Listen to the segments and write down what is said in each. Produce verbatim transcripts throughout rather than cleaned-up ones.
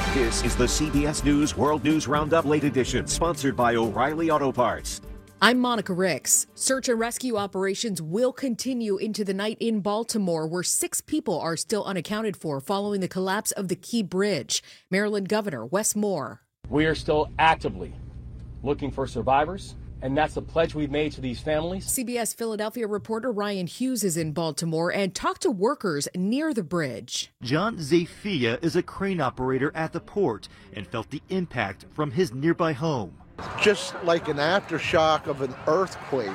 This is the C B S News World News Roundup Late Edition, sponsored by O'Reilly Auto Parts. I'm Monica Ricks. Search and rescue operations will continue into the night in Baltimore, where six people are still unaccounted for following the collapse of the Key Bridge. Maryland Governor Wes Moore. We are still actively looking for survivors, and that's the pledge we've made to these families. C B S Philadelphia reporter Ryan Hughes is in Baltimore and talked to workers near the bridge. John Zafia is a crane operator at the port and felt the impact from his nearby home. Just like an aftershock of an earthquake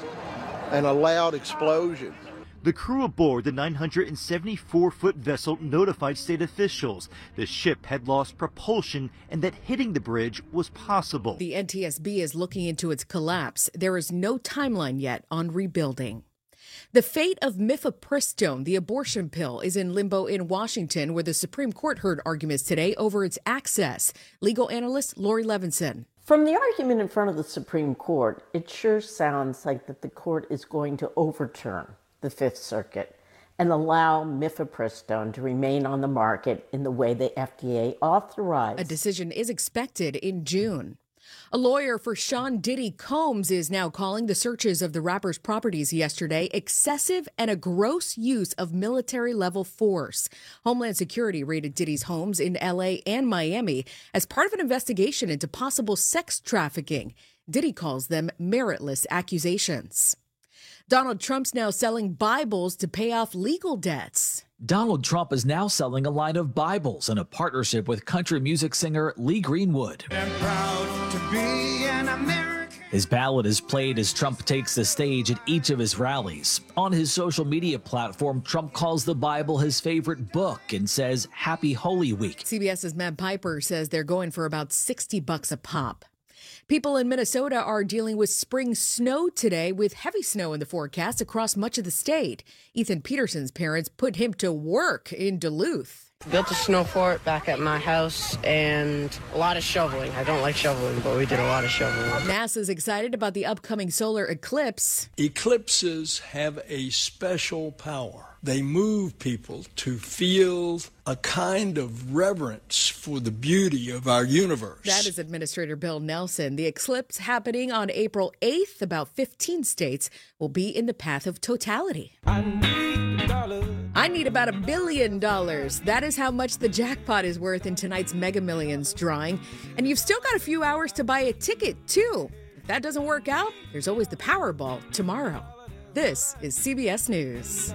and a loud explosion. The crew aboard the nine hundred seventy-four foot vessel notified state officials the ship had lost propulsion and that hitting the bridge was possible. The N T S B is looking into its collapse. There is no timeline yet on rebuilding. The fate of mifepristone, the abortion pill, is in limbo in Washington, where the Supreme Court heard arguments today over its access. Legal analyst Lori Levinson. From the argument in front of the Supreme Court, it sure sounds like that the court is going to overturn the Fifth Circuit and allow mifepristone to remain on the market in the way the F D A authorized. A decision is expected in June. A lawyer for Sean Diddy Combs is now calling the searches of the rapper's properties yesterday excessive and a gross use of military-level force. Homeland Security raided Diddy's homes in L A and Miami as part of an investigation into possible sex trafficking. Diddy calls them meritless accusations. Donald Trump's now selling Bibles to pay off legal debts. Donald Trump is now selling a line of Bibles in a partnership with country music singer Lee Greenwood. I'm proud to be an American. His ballad is played as Trump takes the stage at each of his rallies. On his social media platform, Trump calls the Bible his favorite book and says, "Happy Holy Week." CBS's Matt Piper says they're going for about sixty bucks a pop. People in Minnesota are dealing with spring snow today, with heavy snow in the forecast across much of the state. Ethan Peterson's parents put him to work in Duluth. Built a snow fort back at my house and a lot of shoveling. I don't like shoveling, but we did a lot of shoveling. NASA's excited about the upcoming solar eclipse. Eclipses have a special power. They move people to feel a kind of reverence for the beauty of our universe. That is Administrator Bill Nelson. The eclipse happening on April eighth. About fifteen states will be in the path of totality. I need a dollar. I need about a billion dollars. That is how much the jackpot is worth in tonight's Mega Millions drawing. And you've still got a few hours to buy a ticket, too. If that doesn't work out, there's always the Powerball tomorrow. This is C B S News.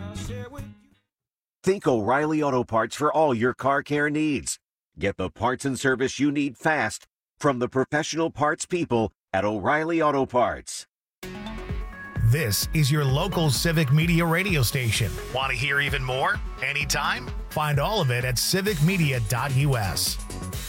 Think O'Reilly Auto Parts for all your car care needs. Get the parts and service you need fast from the professional parts people at O'Reilly Auto Parts. This is your local Civic Media radio station. Want to hear even more? Anytime? Find all of it at civic media dot U S.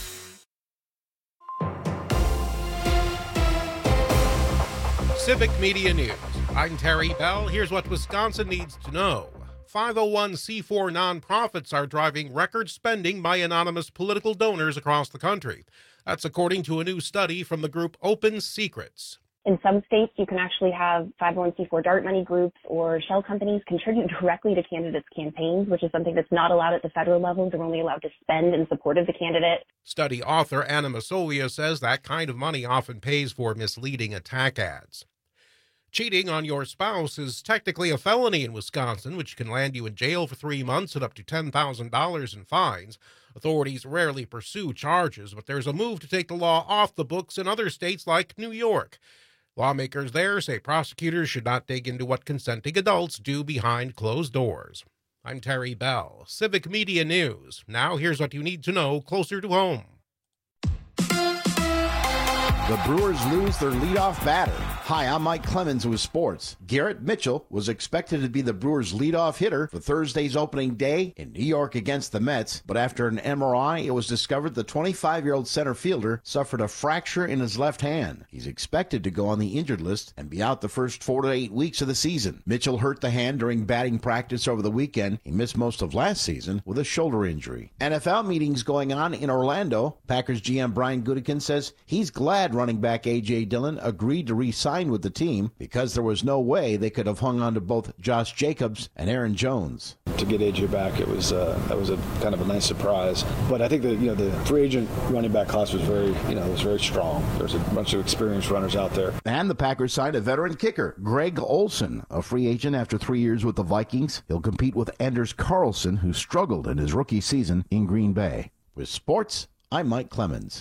Civic Media News. I'm Terry Bell. Here's what Wisconsin needs to know. five oh one c four nonprofits are driving record spending by anonymous political donors across the country. That's according to a new study from the group Open Secrets. In some states, you can actually have five oh one c four DART money groups or shell companies contribute directly to candidates' campaigns, which is something that's not allowed at the federal level. They're only allowed to spend in support of the candidate. Study author Anna Masolia says that kind of money often pays for misleading attack ads. Cheating on your spouse is technically a felony in Wisconsin, which can land you in jail for three months and up to ten thousand dollars in fines. Authorities rarely pursue charges, but there's a move to take the law off the books in other states like New York. Lawmakers there say prosecutors should not dig into what consenting adults do behind closed doors. I'm Terry Bell, Civic Media News. Now here's what you need to know closer to home. The Brewers lose their leadoff batter. Hi, I'm Mike Clemens with sports. Garrett Mitchell was expected to be the Brewers' leadoff hitter for Thursday's opening day in New York against the Mets, but after an M R I, it was discovered the twenty-five-year-old center fielder suffered a fracture in his left hand. He's expected to go on the injured list and be out the first four to eight weeks of the season. Mitchell hurt the hand during batting practice over the weekend. He missed most of last season with a shoulder injury. N F L meetings going on in Orlando. Packers G M Brian Gutekunst says he's glad running back A J Dillon agreed to re-sign with the team because there was no way they could have hung on to both Josh Jacobs and Aaron Jones. to get A J back, it was uh, that was a kind of a nice surprise. But I think that, you know, the free agent running back class was very, you know, was very strong. There's a bunch of experienced runners out there. And the Packers signed a veteran kicker, Greg Olson, a free agent after three years with the Vikings. He'll compete with Anders Carlson, who struggled in his rookie season in Green Bay. With sports, I'm Mike Clemens.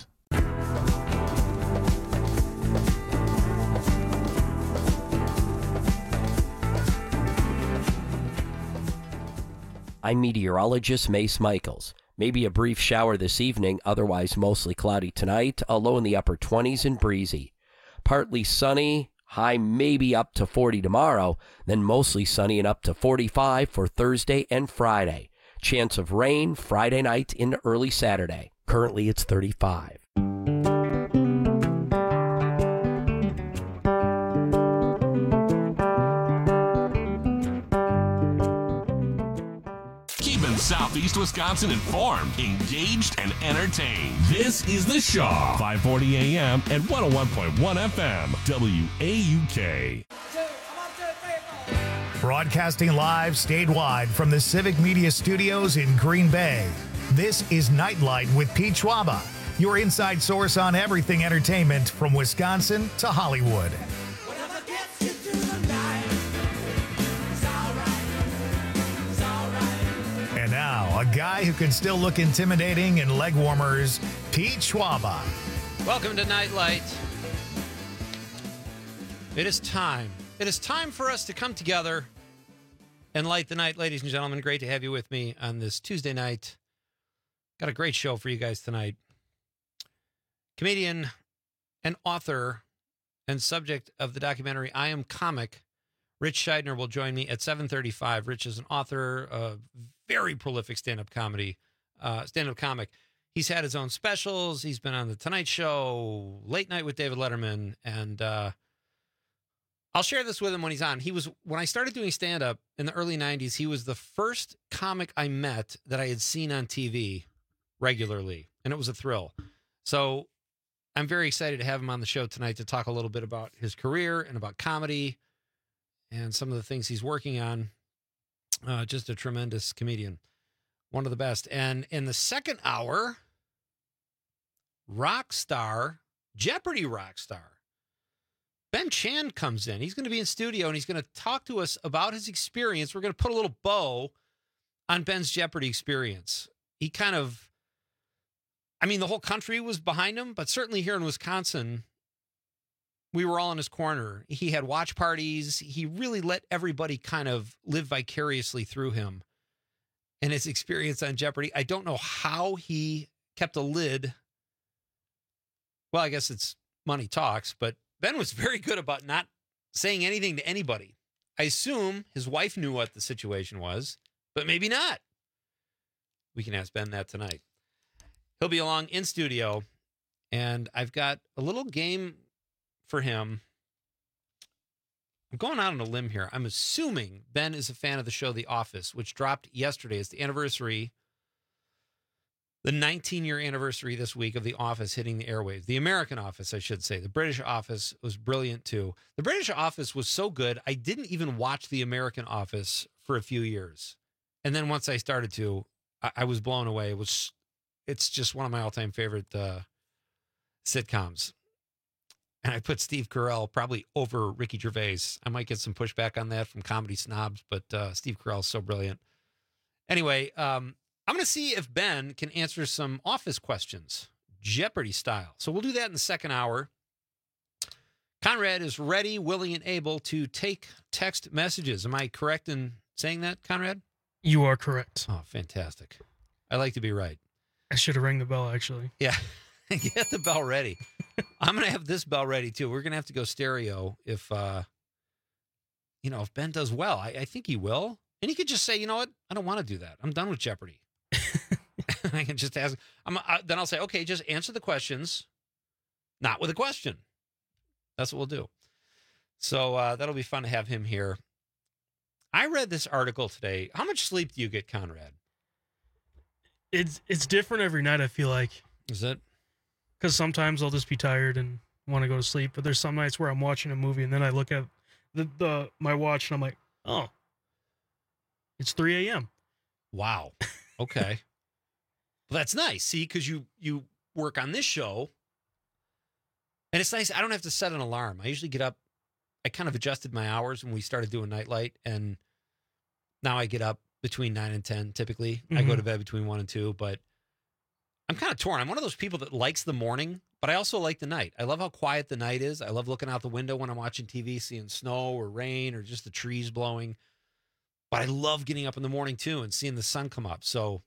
I'm meteorologist Mace Michaels. Maybe a brief shower this evening, otherwise mostly cloudy tonight, a low in the upper twenties and breezy. Partly sunny, high maybe up to forty tomorrow, then mostly sunny and up to forty-five for Thursday and Friday. Chance of rain Friday night into early Saturday. Currently it's thirty-five. Southeast Wisconsin informed, engaged, and entertained. This is The Shaw, five forty A M and one oh one point one F M, W A U K. Broadcasting live statewide from the Civic Media Studios in Green Bay. This is Nightlight with Pete Schwaba, your inside source on everything entertainment from Wisconsin to Hollywood. And now, a guy who can still look intimidating in leg warmers, Pete Schwaba. Welcome to Nightlight. It is time. It is time for us to come together and light the night, ladies and gentlemen. Great to have you with me on this Tuesday night. Got a great show for you guys tonight. Comedian and author and subject of the documentary I Am Comic, Rich Scheidner, will join me at seven thirty-five. Rich is an author, a very prolific stand-up comedy, uh, stand-up comic. He's had his own specials. He's been on The Tonight Show, Late Night with David Letterman, and uh, I'll share this with him when he's on. He was, when I started doing stand-up in the early nineties, he was the first comic I met that I had seen on T V regularly, and it was a thrill. So I'm very excited to have him on the show tonight to talk a little bit about his career and about comedy and some of the things he's working on. Uh, just a tremendous comedian, one of the best. And in the second hour, rock star, Jeopardy rock star, Ben Chan comes in. He's going to be in studio, and he's going to talk to us about his experience. We're going to put a little bow on Ben's Jeopardy experience. He kind of, I mean, the whole country was behind him, but certainly here in Wisconsin, we were all in his corner. He had watch parties. He really let everybody kind of live vicariously through him and his experience on Jeopardy. I don't know how he kept a lid. Well, I guess it's money talks, but Ben was very good about not saying anything to anybody. I assume his wife knew what the situation was, but maybe not. We can ask Ben that tonight. He'll be along in studio, and I've got a little game for him. I'm going out on a limb here. I'm assuming Ben is a fan of the show The Office, which dropped yesterday. It's the anniversary, the nineteen-year anniversary this week of The Office hitting the airwaves. The American Office, I should say. The British Office was brilliant, too. The British Office was so good, I didn't even watch The American Office for a few years. And then once I started to, I, I was blown away. It was, it's just one of my all-time favorite uh, sitcoms. And I put Steve Carell probably over Ricky Gervais. I might get some pushback on that from comedy snobs, but uh, Steve Carell is so brilliant. Anyway, um, I'm going to see if Ben can answer some Office questions, Jeopardy style. So we'll do that in the second hour. Conrad is ready, willing, and able to take text messages. Am I correct in saying that, Conrad? You are correct. Oh, fantastic. I like to be right. I should have rang the bell, actually. Yeah. Get the bell ready. I'm going to have this bell ready, too. We're going to have to go stereo if, uh, you know, if Ben does well. I, I think he will. And he could just say, you know what? I don't want to do that. I'm done with Jeopardy. I can just ask. I'm, I, then I'll say, okay, just answer the questions, not with a question. That's what we'll do. So uh, that'll be fun to have him here. I read this article today. How much sleep do you get, Conrad? It's it's different every night, I feel like. Is it? Because sometimes I'll just be tired and want to go to sleep, but there's some nights where I'm watching a movie and then I look at the, the my watch and I'm like, oh, it's three a.m. Wow. Okay. Well, that's nice. See, because you you work on this show, and it's nice. I don't have to set an alarm. I usually get up. I kind of adjusted my hours when we started doing Nightlight, and now I get up between nine and ten. Typically, mm-hmm. I go to bed between one and two. But I'm kind of torn. I'm one of those people that likes the morning, but I also like the night. I love how quiet the night is. I love looking out the window when I'm watching T V, seeing snow or rain or just the trees blowing. But I love getting up in the morning too and seeing the sun come up. So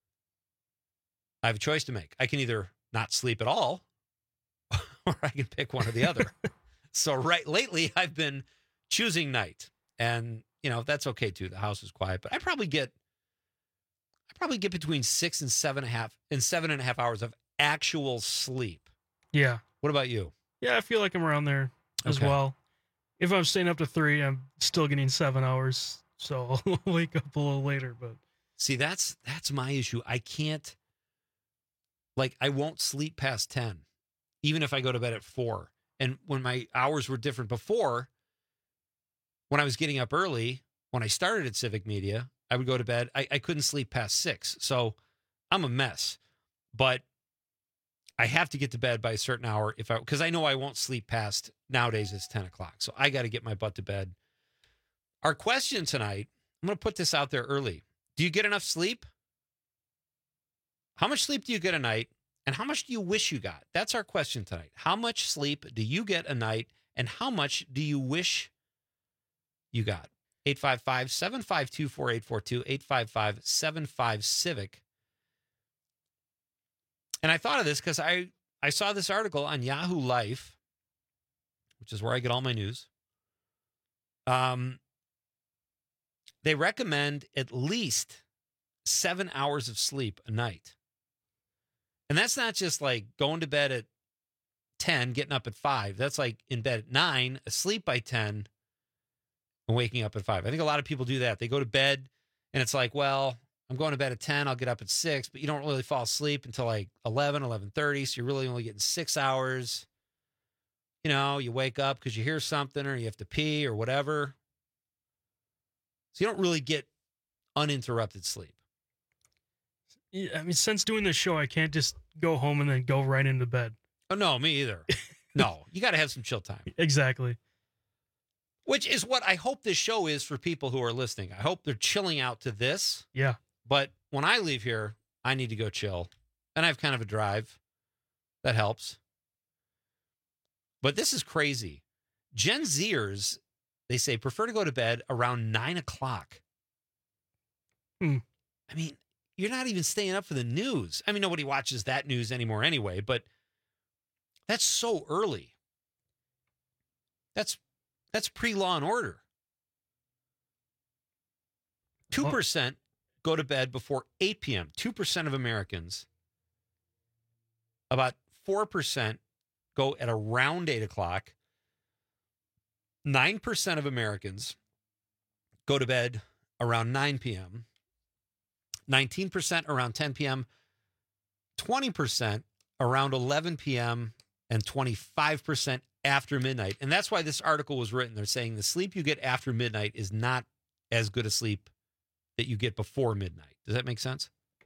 I have a choice to make. I can either not sleep at all, or I can pick one or the other. So right lately, I've been choosing night, and you know that's okay too. The house is quiet, but I probably get, I probably get between six and seven and a half and seven and a half hours of actual sleep. Yeah. What about you? Yeah, I feel like I'm around there as Okay. well. If I'm staying up to three, I'm still getting seven hours, so I'll wake up a little later. But See, that's that's my issue. I can't, like, I won't sleep past ten, even if I go to bed at four. And when my hours were different before, when I was getting up early, when I started at Civic Media, I would go to bed. I, I couldn't sleep past six. So I'm a mess. But I have to get to bed by a certain hour if I, because I know I won't sleep past, nowadays it's ten o'clock. So I got to get my butt to bed. Our question tonight, I'm going to put this out there early. Do you get enough sleep? How much sleep do you get a night? And how much do you wish you got? That's our question tonight. How much sleep do you get a night? And how much do you wish you got? eight five five, seven five two, four eight four two, eight five five, seven five, Civic. And I thought of this because I, I saw this article on Yahoo Life, which is where I get all my news. Um, they recommend at least seven hours of sleep a night. And that's not just like going to bed at ten, getting up at five. That's like in bed at nine, asleep by ten, and waking up at five. I think a lot of people do that. They go to bed and it's like, well, I'm going to bed at ten, I'll get up at six, but you don't really fall asleep until like eleven, eleven thirty. So you're really only getting six hours. You know, you wake up because you hear something or you have to pee or whatever. So you don't really get uninterrupted sleep. yeah, I mean, since doing this show, I can't just go home and then go right into bed. Oh, no, me either. No, you got to have some chill time. Exactly. Which is what I hope this show is for people who are listening. I hope they're chilling out to this. Yeah. But when I leave here, I need to go chill. And I have kind of a drive. That helps. But this is crazy. Gen Zers, they say, prefer to go to bed around nine o'clock. Hmm. I mean, you're not even staying up for the news. I mean, nobody watches that news anymore anyway, but that's so early. That's that's pre-Law and Order. two percent go to bed before eight p.m. two percent of Americans. About four percent go at around eight o'clock. nine percent of Americans go to bed around nine p.m. nineteen percent around ten p.m. twenty percent around eleven p.m. and twenty-five percent after midnight. And that's why this article was written. They're saying the sleep you get after midnight is not as good a sleep that you get before midnight. Does that make sense?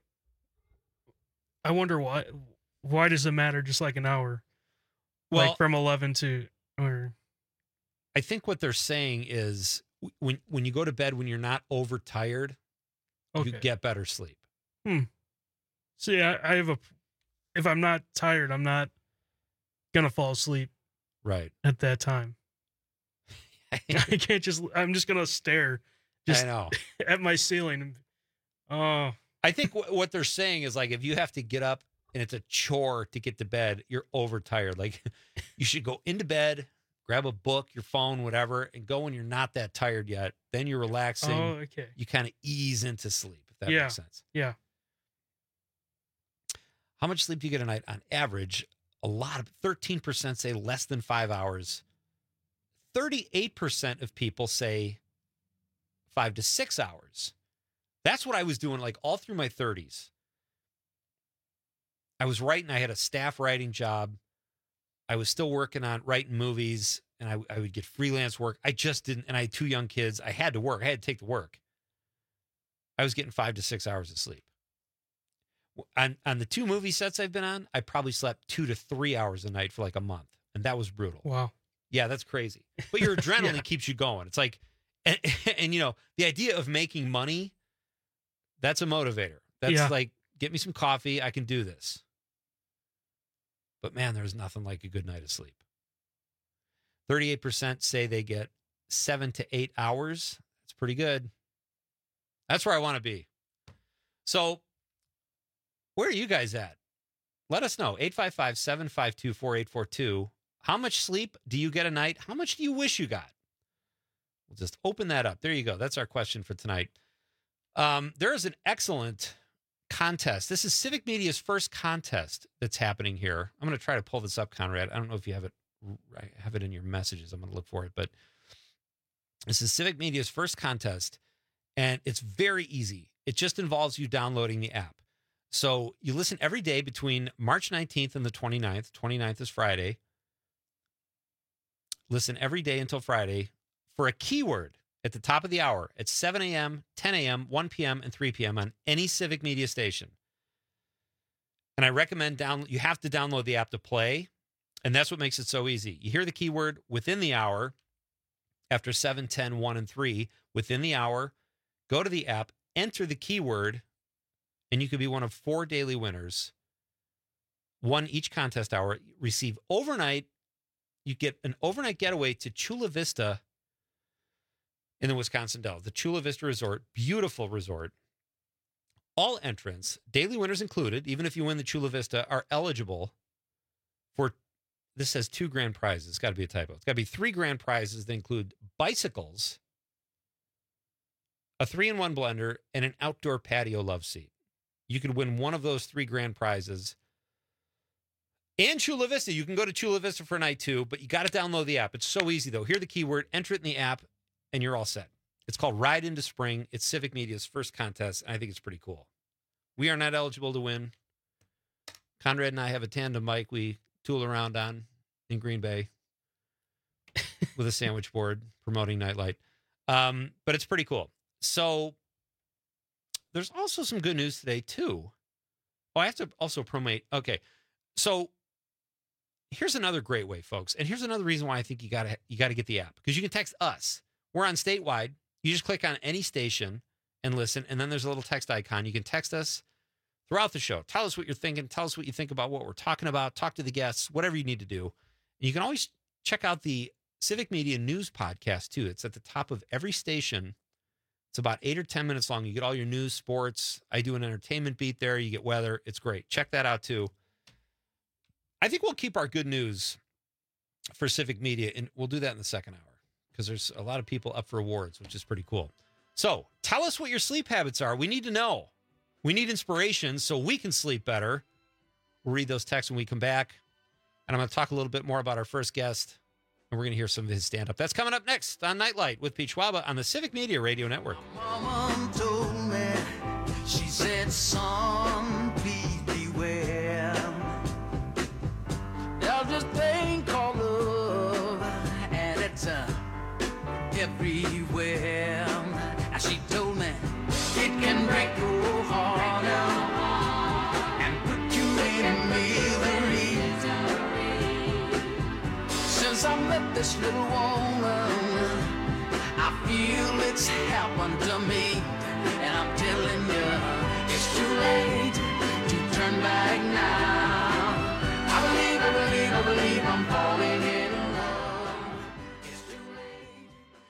I wonder why. Why does it matter just like an hour? Well, like from eleven to or I think what they're saying is when when you go to bed when you're not overtired, okay. you get better sleep. Hmm. See, I, I have a. If I'm not tired, I'm not gonna fall asleep. Right. At that time. I can't just. I'm just gonna stare. Just I know. At my ceiling. Oh. I think w- what they're saying is like if you have to get up and it's a chore to get to bed, you're overtired. Like you should go into bed, grab a book, your phone, whatever, and go when you're not that tired yet. Then you're relaxing. Oh, okay. You kind of ease into sleep, if that yeah. makes sense. Yeah. How much sleep do you get a night on average? A lot of thirteen percent say less than five hours. thirty-eight percent of people say five to six hours. That's what I was doing like all through my thirties. I was writing. I had a staff writing job. I was still working on writing movies, and I, I would get freelance work. I just didn't, and I had two young kids. I had to work. I had to take the work. I was getting five to six hours of sleep. On, on the two movie sets I've been on, I probably slept two to three hours a night for like a month. And that was brutal. Wow. Yeah, that's crazy. But your adrenaline Yeah. keeps you going. It's like, and, and, you know, the idea of making money, that's a motivator. That's Yeah. like, get me some coffee. I can do this. But man, there's nothing like a good night of sleep. thirty-eight percent say they get seven to eight hours. That's pretty good. That's where I want to be. So, where are you guys at? Let us know. eight five five, seven five two, four eight four two. How much sleep do you get a night? How much do you wish you got? We'll just open that up. There you go. That's our question for tonight. Um, there is an excellent contest. This is Civic Media's first contest that's happening here. I'm going to try to pull this up, Conrad. I don't know if you have it. I have it in your messages. I'm going to look for it. But this is Civic Media's first contest, and it's very easy. It just involves you downloading the app. So you listen every day between March nineteenth and the twenty-ninth. twenty-ninth is Friday. Listen every day until Friday for a keyword at the top of the hour at seven a.m., ten a.m., one p.m., and three p.m. on any Civic Media station. And I recommend down. You have to download the app to play, and that's what makes it so easy. You hear the keyword within the hour, after seven, ten, one, and three, within the hour, go to the app, enter the keyword, and you could be one of four daily winners. One each contest hour. Receive overnight. You get an overnight getaway to Chula Vista in the Wisconsin Dells. The Chula Vista Resort, beautiful resort. All entrants, daily winners included, even if you win the Chula Vista, are eligible for, this says two grand prizes. It's got to be a typo. It's got to be three grand prizes that include bicycles, a three-in-one blender, and an outdoor patio love seat. You could win one of those three grand prizes. And Chula Vista. You can go to Chula Vista for a night too, but you got to download the app. It's so easy, though. Hear the keyword, enter it in the app, and you're all set. It's called Ride into Spring. It's Civic Media's first contest, and I think it's pretty cool. We are not eligible to win. Conrad and I have a tandem bike we tool around on in Green Bay with a sandwich board promoting Nightlight. Um, but it's pretty cool. So there's also some good news today, too. Oh, I have to also promote. Okay. So here's another great way, folks. And here's another reason why I think you gotta you gotta get the app. Because you can text us. We're on statewide. You just click on any station and listen, and then there's a little text icon. You can text us throughout the show. Tell us what you're thinking. Tell us what you think about what we're talking about. Talk to the guests, whatever you need to do. And you can always check out the Civic Media News podcast, too. It's at the top of every station. It's about eight or ten minutes long. You get all your news, sports. I do an entertainment beat there. You get weather. It's great. Check that out, too. I think we'll keep our good news for Civic Media, and we'll do that in the second hour because there's a lot of people up for awards, which is pretty cool. So tell us what your sleep habits are. We need to know. We need inspiration so we can sleep better. We'll read those texts when we come back. And I'm going to talk a little bit more about our first guest, and we're going to hear some of his stand-up. That's coming up next on Nightlight with Pete Schwaba on the Civic Media Radio Network. Mama told me, she said, son, please beware. There's this thing called love, and it's uh, everywhere. And she told me it can break your heart and put you in misery. Since I met this little woman, I feel it's happened to me, and I'm telling you, it's too late to turn back now. I believe, I believe, I believe I'm falling in love. It's too late.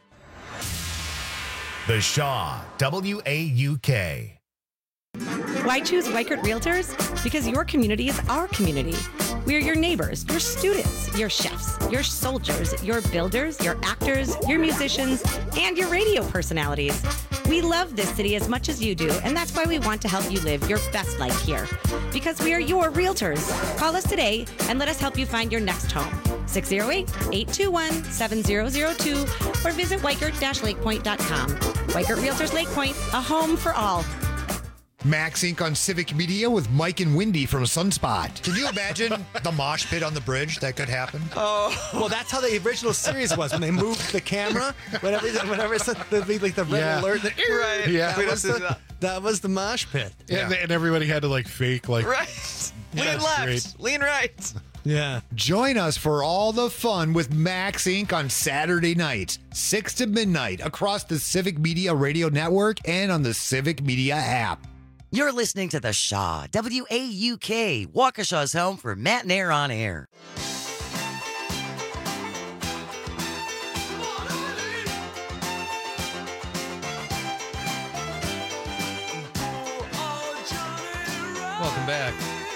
The Shaw, W A U K. Why choose Weichert Realtors? Because your community is our community. We are your neighbors, your students, your chefs, your soldiers, your builders, your actors, your musicians, and your radio personalities. We love this city as much as you do, and that's why we want to help you live your best life here. Because we are your realtors. Call us today and let us help you find your next home. six oh eight, eight two one, seven oh oh two or visit weichert dash lakepoint dot com. Weichert Realtors Lake Point, a home for all. Max Incorporated on Civic Media with Mike and Wendy from Sunspot. Can you imagine the mosh pit on the bridge that could happen? Oh, well, that's how the original series was when they moved the camera. Whenever, whenever it's the, the, like the red Yeah. alert, the, right? Yeah. that was the, that was the mosh pit. Yeah. And, and everybody had to like fake like Right. Lean That's left. great. Lean right. Yeah. Join us for all the fun with Max Incorporated on Saturday nights, six to midnight, across the Civic Media Radio Network and on the Civic Media app. You're listening to The Shaw, W A U K, Waukesha's home for Matt and Air on air. Welcome back.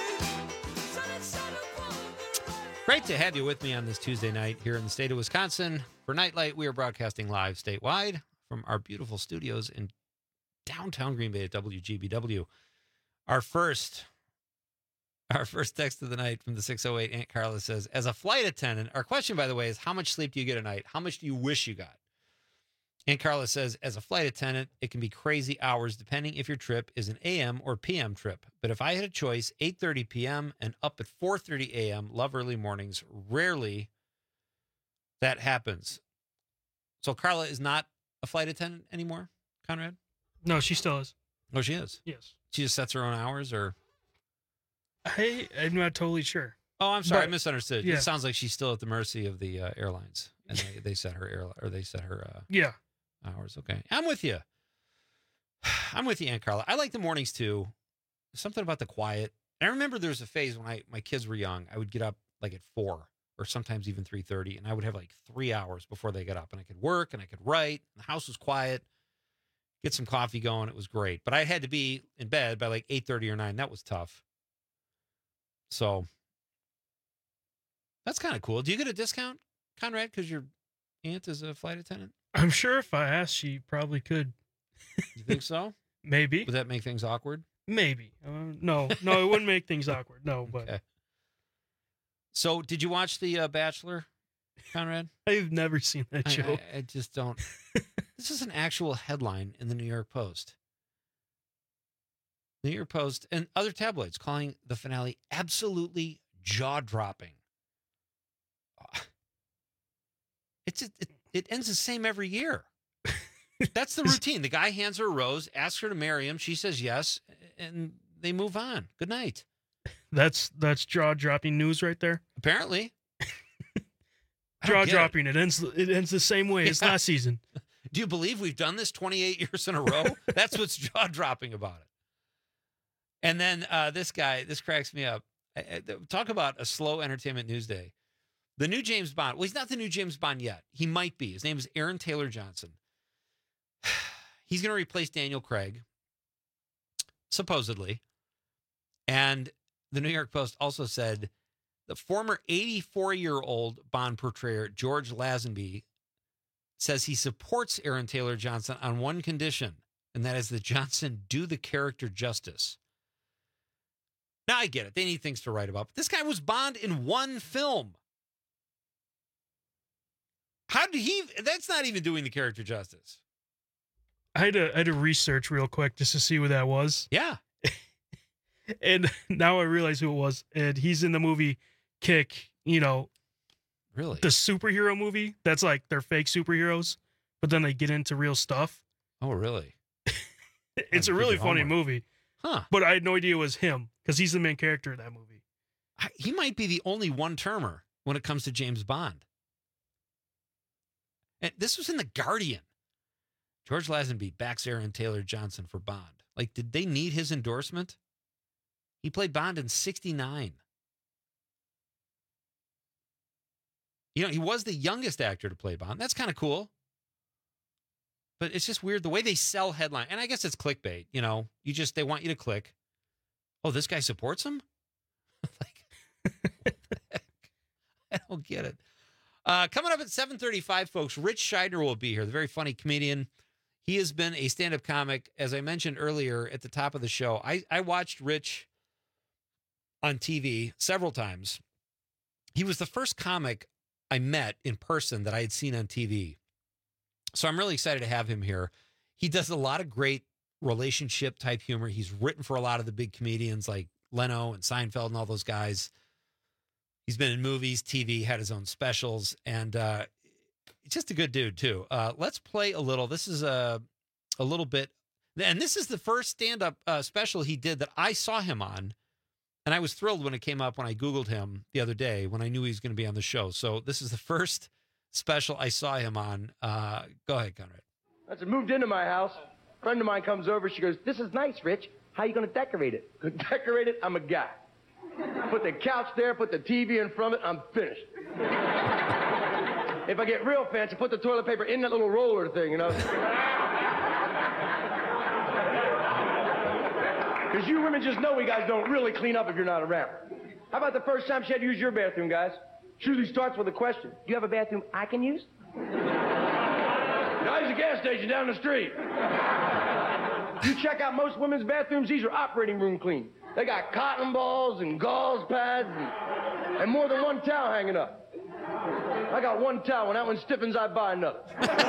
Great to have you with me on this Tuesday night here in the state of Wisconsin. For Nightlight, we are broadcasting live statewide from our beautiful studios in downtown Green Bay at W G B W. Our first, our first text of the night from the six oh eight, Aunt Carla says, as a flight attendant, our question, by the way, is how much sleep do you get a night? How much do you wish you got? Aunt Carla says, as a flight attendant, it can be crazy hours depending if your trip is an A M or P M trip. But if I had a choice, eight thirty p.m. and up at four thirty a.m., love early mornings. Rarely that happens. So Carla is not a flight attendant anymore, Conrad? No, she still is. Oh, she is? Yes. She just sets her own hours, or? I, I'm not totally sure. Oh, I'm sorry. But- I misunderstood. yeah. It sounds like she's still at the mercy of the uh, airlines. And they, they set her air, or they set her uh, Yeah. hours. Okay. I'm with you. I'm with you, Aunt Carla. I like the mornings too. Something about the quiet. And I remember there was a phase when I my kids were young. I would get up like at four or sometimes even three thirty, and I would have like three hours before they got up, and I could work and I could write. The house was quiet. Get some coffee going. It was great. But I had to be in bed by like eight thirty or nine. That was tough. So that's kind of cool. Do you get a discount, Conrad, because your aunt is a flight attendant? I'm sure if I asked, she probably could. You think so? Maybe. Would that make things awkward? Maybe. Uh, no, no, it wouldn't make things awkward. No, but Okay. So did you watch The uh, Bachelor, Conrad? I've never seen that I, show. I, I just don't. This is an actual headline in the New York Post. New York Post and other tabloids calling the finale absolutely jaw-dropping. It's it, it ends the same every year. That's the routine. The guy hands her a rose, asks her to marry him. She says yes, and they move on. Good night. That's that's jaw dropping news right there. Apparently, Jaw dropping. It. it ends. It ends the same way as Yeah. last season. Do you believe we've done this twenty-eight years in a row? That's what's jaw dropping about it. And then uh, this guy, this cracks me up. I, I, talk about a slow entertainment news day. The new James Bond. Well, he's not the new James Bond yet. He might be. His name is Aaron Taylor Johnson. He's going to replace Daniel Craig, supposedly. And the New York Post also said the former eighty-four-year-old Bond portrayer, George Lazenby, says he supports Aaron Taylor Johnson on one condition, and that is that Johnson do the character justice. Now, I get it. They need things to write about. But this guy was Bond in one film. How did he? That's not even doing the character justice. I had to I had to research real quick just to see who that was. Yeah. And now I realize who it was. And he's in the movie Kick, you know. Really? The superhero movie. That's like they're fake superheroes, but then they get into real stuff. Oh, really? It's a really funny homework. movie. Huh. But I had no idea it was him because he's the main character in that movie. I- He might be the only one-termer when it comes to James Bond. And this was in The Guardian. George Lazenby backs Aaron Taylor Johnson for Bond. Like, did they need his endorsement? He played Bond in sixty-nine. You know, he was the youngest actor to play Bond. That's kind of cool. But it's just weird the way they sell headline. And I guess it's clickbait. You know, you just, they want you to click. Oh, this guy supports him? Like, what the heck? I don't get it. Uh, coming up at seven thirty-five, folks, Rich Scheidner will be here, the very funny comedian. He has been a stand-up comic, as I mentioned earlier at the top of the show. I, I watched Rich on T V several times. He was the first comic I met in person that I had seen on T V. So I'm really excited to have him here. He does a lot of great relationship type humor. He's written for a lot of the big comedians like Leno and Seinfeld and all those guys. He's been in movies, T V, had his own specials, and uh, just a good dude too. Uh, let's play a little. This is a a little bit, and this is the first stand-up uh, special he did that I saw him on, and I was thrilled when it came up when I Googled him the other day when I knew he was going to be on the show. So this is the first special I saw him on. Uh, go ahead, Conrad. As I moved into my house, a friend of mine comes over. She goes, "This is nice, Rich. How you going to decorate it?" Decorate it? I'm a guy. Put the couch there, put the T V in front of it, I'm finished. If I get real fancy, put the toilet paper in that little roller thing, you know? Because you women just know we guys don't really clean up if you're not around. How about the first time she had to use your bathroom, guys? She usually starts with a question. Do you have a bathroom I can use? Now, there's a gas station down the street. You check out most women's bathrooms, these are operating room clean. They got cotton balls and gauze pads and, and more than one towel hanging up. I got one towel. When that one stiffens, I buy another.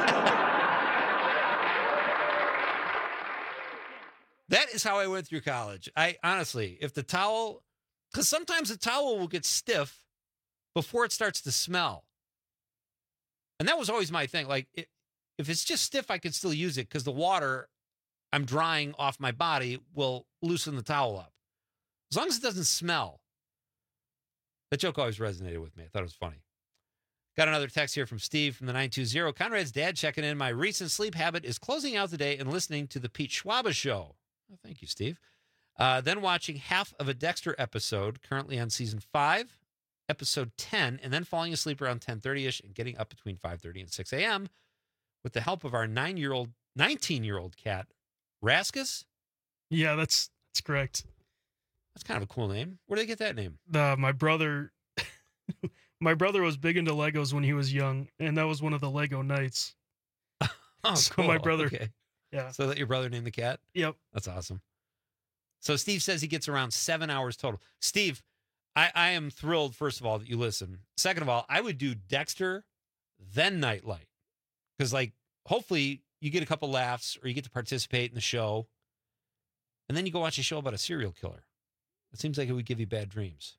That is how I went through college. I honestly, if the towel, because sometimes the towel will get stiff before it starts to smell. And that was always my thing. Like, it, if it's just stiff, I can still use it because the water I'm drying off my body will loosen the towel up. As long as it doesn't smell. That joke always resonated with me. I thought it was funny. Got another text here from Steve from the nine two zero. Conrad's dad checking in. My recent sleep habit is closing out the day and listening to the Pete Schwaba Show. Oh, thank you, Steve. Uh, then watching half of a Dexter episode, currently on season five, episode ten, and then falling asleep around ten thirty-ish and getting up between five thirty and six a.m. with the help of our nine-year-old, nineteen-year-old cat, Raskus? Yeah, that's that's correct. That's kind of a cool name. Where did they get that name? Uh, my brother, my brother was big into Legos when he was young, and that was one of the Lego nights. Oh, so cool. my brother, Okay. yeah. So that your brother named the cat? Yep. That's awesome. So Steve says he gets around seven hours total. Steve, I, I am thrilled, first of all, that you listen. Second of all, I would do Dexter, then Nightlight. Because, like, hopefully you get a couple laughs or you get to participate in the show. And then you go watch a show about a serial killer. It seems like it would give you bad dreams.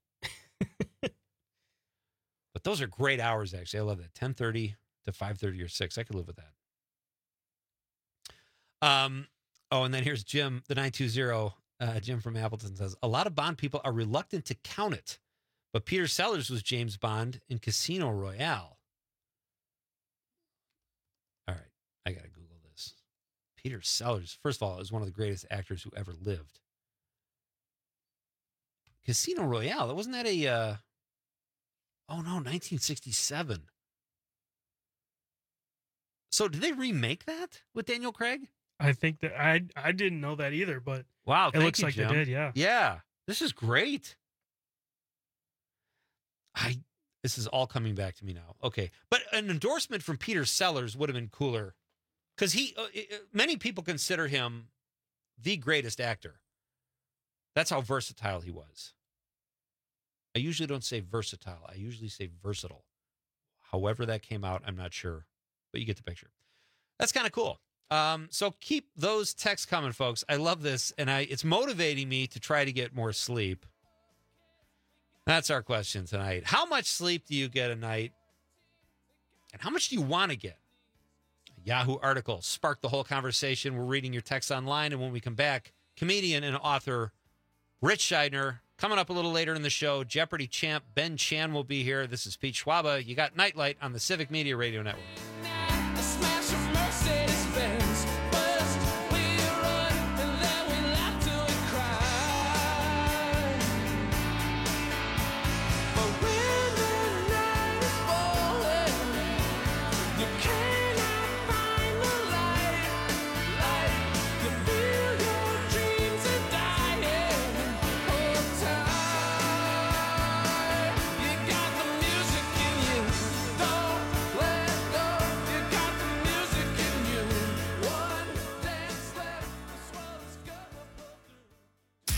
But those are great hours, actually. I love that. ten thirty to five thirty or six. I could live with that. Um. Oh, and then here's Jim, the nine two zero. Uh, Jim from Appleton says, a lot of Bond people are reluctant to count it. But Peter Sellers was James Bond in Casino Royale. All right. I got to Google this. Peter Sellers, first of all, is one of the greatest actors who ever lived. Casino Royale, wasn't that a, uh, oh no, nineteen sixty-seven. So did they remake that with Daniel Craig? I think that I I didn't know that either, but wow, it thank looks you, like Jim. they did. Yeah, yeah. This is great. I this is all coming back to me now. Okay, but an endorsement from Peter Sellers would have been cooler, because he uh, many people consider him the greatest actor. That's how versatile he was. I usually don't say versatile. I usually say versatile. However that came out, I'm not sure, but you get the picture. That's kind of cool. Um, so keep those texts coming, folks. I love this, and I it's motivating me to try to get more sleep. That's our question tonight. How much sleep do you get a night? And how much do you want to get? A Yahoo article sparked the whole conversation. We're reading your texts online, and when we come back, comedian and author Rich Scheidner coming up a little later in the show. Jeopardy champ Ben Chan will be here. This is Pete Schwaba. You got Nightlight on the Civic Media Radio Network.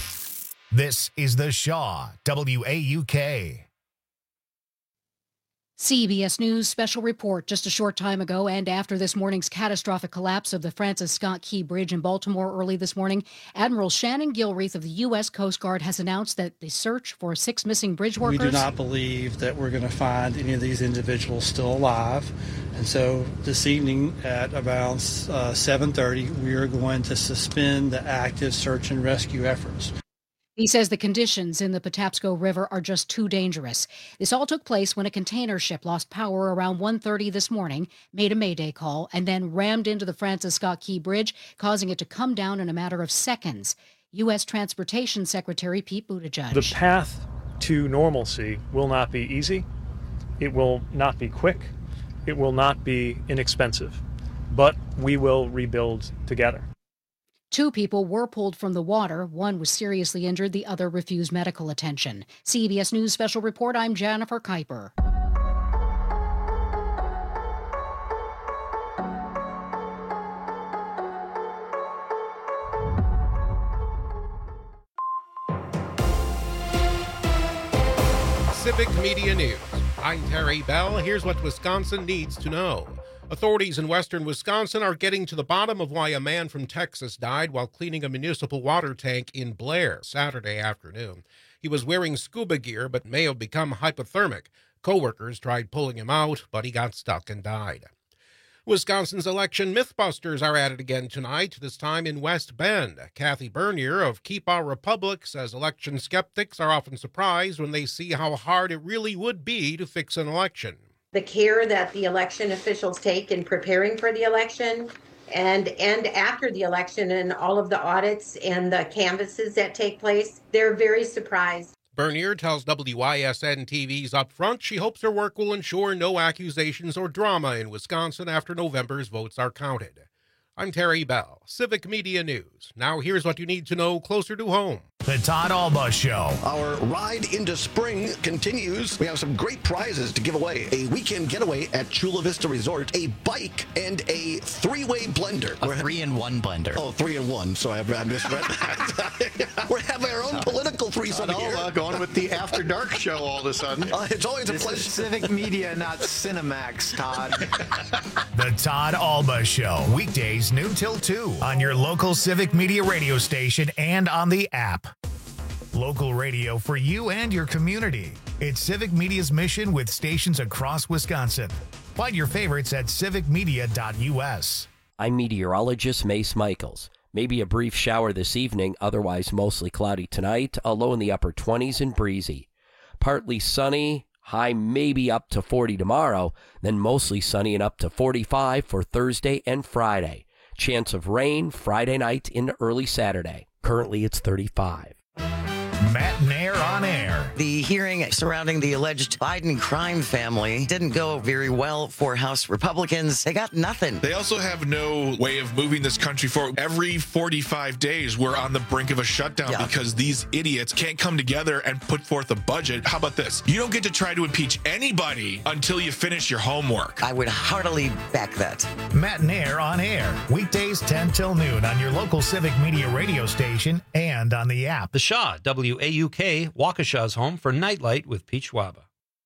This is the Shaw, W A U K. C B S News special report just a short time ago and after this morning's catastrophic collapse of the Francis Scott Key Bridge in Baltimore early this morning, Admiral Shannon Gilreath of the U S Coast Guard has announced that the search for six missing bridge workers... We do not believe that we're going to find any of these individuals still alive. And so this evening at around uh, seven thirty, we are going to suspend the active search and rescue efforts. He says the conditions in the Patapsco River are just too dangerous. This all took place when a container ship lost power around one thirty this morning, made a mayday call, and then rammed into the Francis Scott Key Bridge, causing it to come down in a matter of seconds. U S Transportation Secretary Pete Buttigieg. The path to normalcy will not be easy. It will not be quick. It will not be inexpensive. But we will rebuild together. Two people were pulled from the water. One was seriously injured. The other refused medical attention. C B S News Special Report, I'm Jennifer Kuiper. Civic Media News. I'm Terry Bell. Here's what Wisconsin needs to know. Authorities in western Wisconsin are getting to the bottom of why a man from Texas died while cleaning a municipal water tank in Blair Saturday afternoon. He was wearing scuba gear but may have become hypothermic. Coworkers tried pulling him out, but he got stuck and died. Wisconsin's election mythbusters are at it again tonight, this time in West Bend. Kathy Bernier of Keep Our Republic says election skeptics are often surprised when they see how hard it really would be to fix an election. The care that the election officials take in preparing for the election and and after the election and all of the audits and the canvasses that take place, they're very surprised. Bernier tells W I S N T V's Upfront she hopes her work will ensure no accusations or drama in Wisconsin after November's votes are counted. I'm Terry Bell, Civic Media News. Now here's what you need to know closer to home. The Todd Alba Show. Our ride into spring continues. We have some great prizes to give away. A weekend getaway at Chula Vista Resort, a bike, and a three-way blender. A three-in-one blender. Oh, three-in-one. So I misread that. We're having our own political threesome Todd here. Alba going with the After Dark show all of a sudden. Uh, it's always a this pleasure. Is Civic Media, not Cinemax, Todd. The Todd Alba Show. Weekdays noon till two on your local Civic Media radio station and on the app. Local radio for you and your community. It's Civic Media's mission with stations across Wisconsin. Find your favorites at civic media dot u s. I'm meteorologist Mace Michaels. Maybe a brief shower this evening, otherwise mostly cloudy tonight, a low in the upper twenties and breezy. Partly sunny, high maybe up to forty tomorrow, then mostly sunny and up to forty-five for Thursday and Friday. Chance of rain Friday night into early Saturday. Currently it's thirty-five. Matt Nair on air. The hearing surrounding the alleged Biden crime family didn't go very well for House Republicans. They got nothing. They also have no way of moving this country forward. Every forty-five days, we're on the brink of a shutdown yeah. because these idiots can't come together and put forth a budget. How about this? You don't get to try to impeach anybody until you finish your homework. I would heartily back that. Matt Nair on air. Weekdays ten till noon on your local Civic Media radio station and on the app. The Shaw, W A U K, Waukesha's home for Nightlight with Pete Schwaba.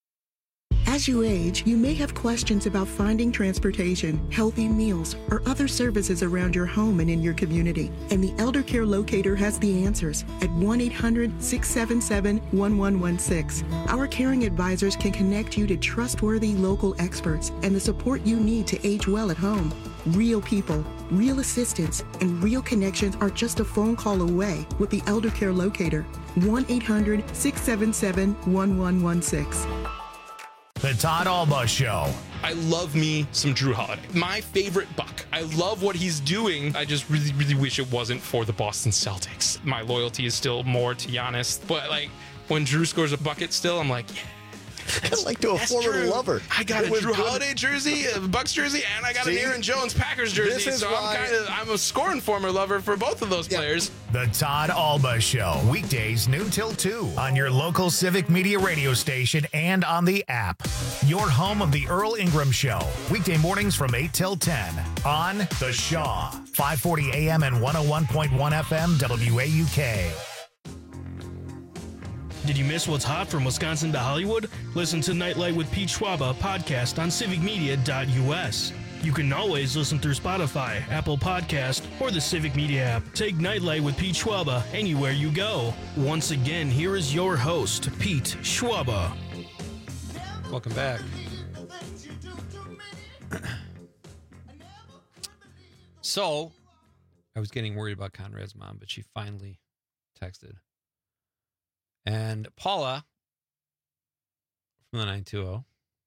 As you age, you may have questions about finding transportation, healthy meals, or other services around your home and in your community. And the Elder Care Locator has the answers at one eight hundred, six seven seven, one one one six. Our caring advisors can connect you to trustworthy local experts and the support you need to age well at home. Real people, real assistance, and real connections are just a phone call away with the Elder Care Locator. one eight hundred, six seven seven, one one one six. The Todd Alba Show. I love me some Drew Holiday. My favorite Buck. I love what he's doing. I just really, really wish it wasn't for the Boston Celtics. My loyalty is still more to Giannis. But, like, when Drew scores a bucket still, I'm like, yeah. Kind of like to a former true. lover. I got it a Drew good. Holiday jersey, a Bucks jersey, and I got See? an Aaron Jones Packers jersey. So why... I'm kind of I'm a scoring former lover for both of those yeah. players. The Todd Alba Show. Weekdays noon till two on your local Civic Media radio station and on the app. Your home of the Earl Ingram Show. Weekday mornings from eight till ten on The Shaw. five forty a m and one oh one point one F M W A U K. Did you miss what's hot from Wisconsin to Hollywood? Listen to Nightlight with Pete Schwaba podcast on civic media dot U S. You can always listen through Spotify, Apple Podcast, or the Civic Media app. Take Nightlight with Pete Schwaba anywhere you go. Once again, here is your host, Pete Schwaba. Welcome back. So, I was getting worried about Conrad's mom, but she finally texted. And Paula from the nine two zero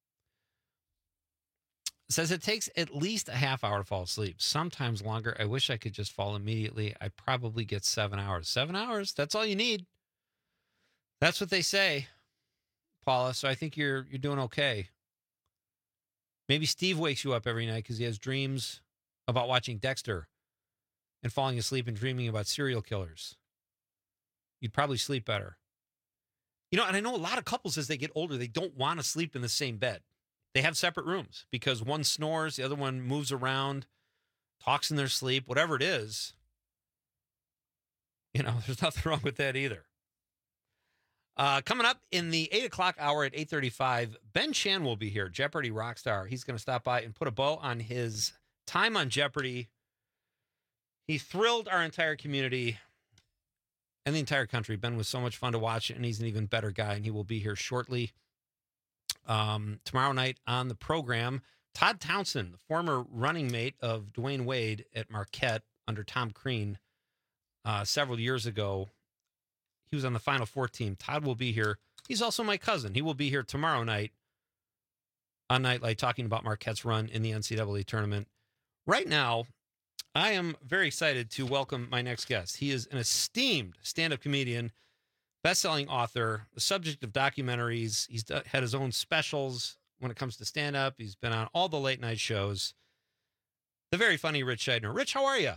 says it takes at least a half hour to fall asleep, sometimes longer. I wish I could just fall immediately. I probably get seven hours. Seven hours, that's all you need. That's what they say, Paula. So I think you're you're doing okay. Maybe Steve wakes you up every night because he has dreams about watching Dexter and falling asleep and dreaming about serial killers. You'd probably sleep better. You know, and I know a lot of couples, as they get older, they don't want to sleep in the same bed. They have separate rooms because one snores, the other one moves around, talks in their sleep, whatever it is. You know, there's nothing wrong with that either. Uh, coming up in the eight o'clock hour at eight thirty-five, Ben Chan will be here, Jeopardy rock star. He's going to stop by and put a bow on his time on Jeopardy. He thrilled our entire community and the entire country. Ben was so much fun to watch, and he's an even better guy, and he will be here shortly. Um, tomorrow night on the program, Todd Townsend, the former running mate of Dwayne Wade at Marquette under Tom Crean uh, several years ago. He was on the Final Four team. Todd will be here. He's also my cousin. He will be here tomorrow night on Nightlight talking about Marquette's run in the N C double A tournament. Right now, I am very excited to welcome my next guest. He is an esteemed stand-up comedian, best-selling author, the subject of documentaries. He's had his own specials when it comes to stand-up. He's been on all the late-night shows. The very funny Rich Scheidner. Rich, how are you?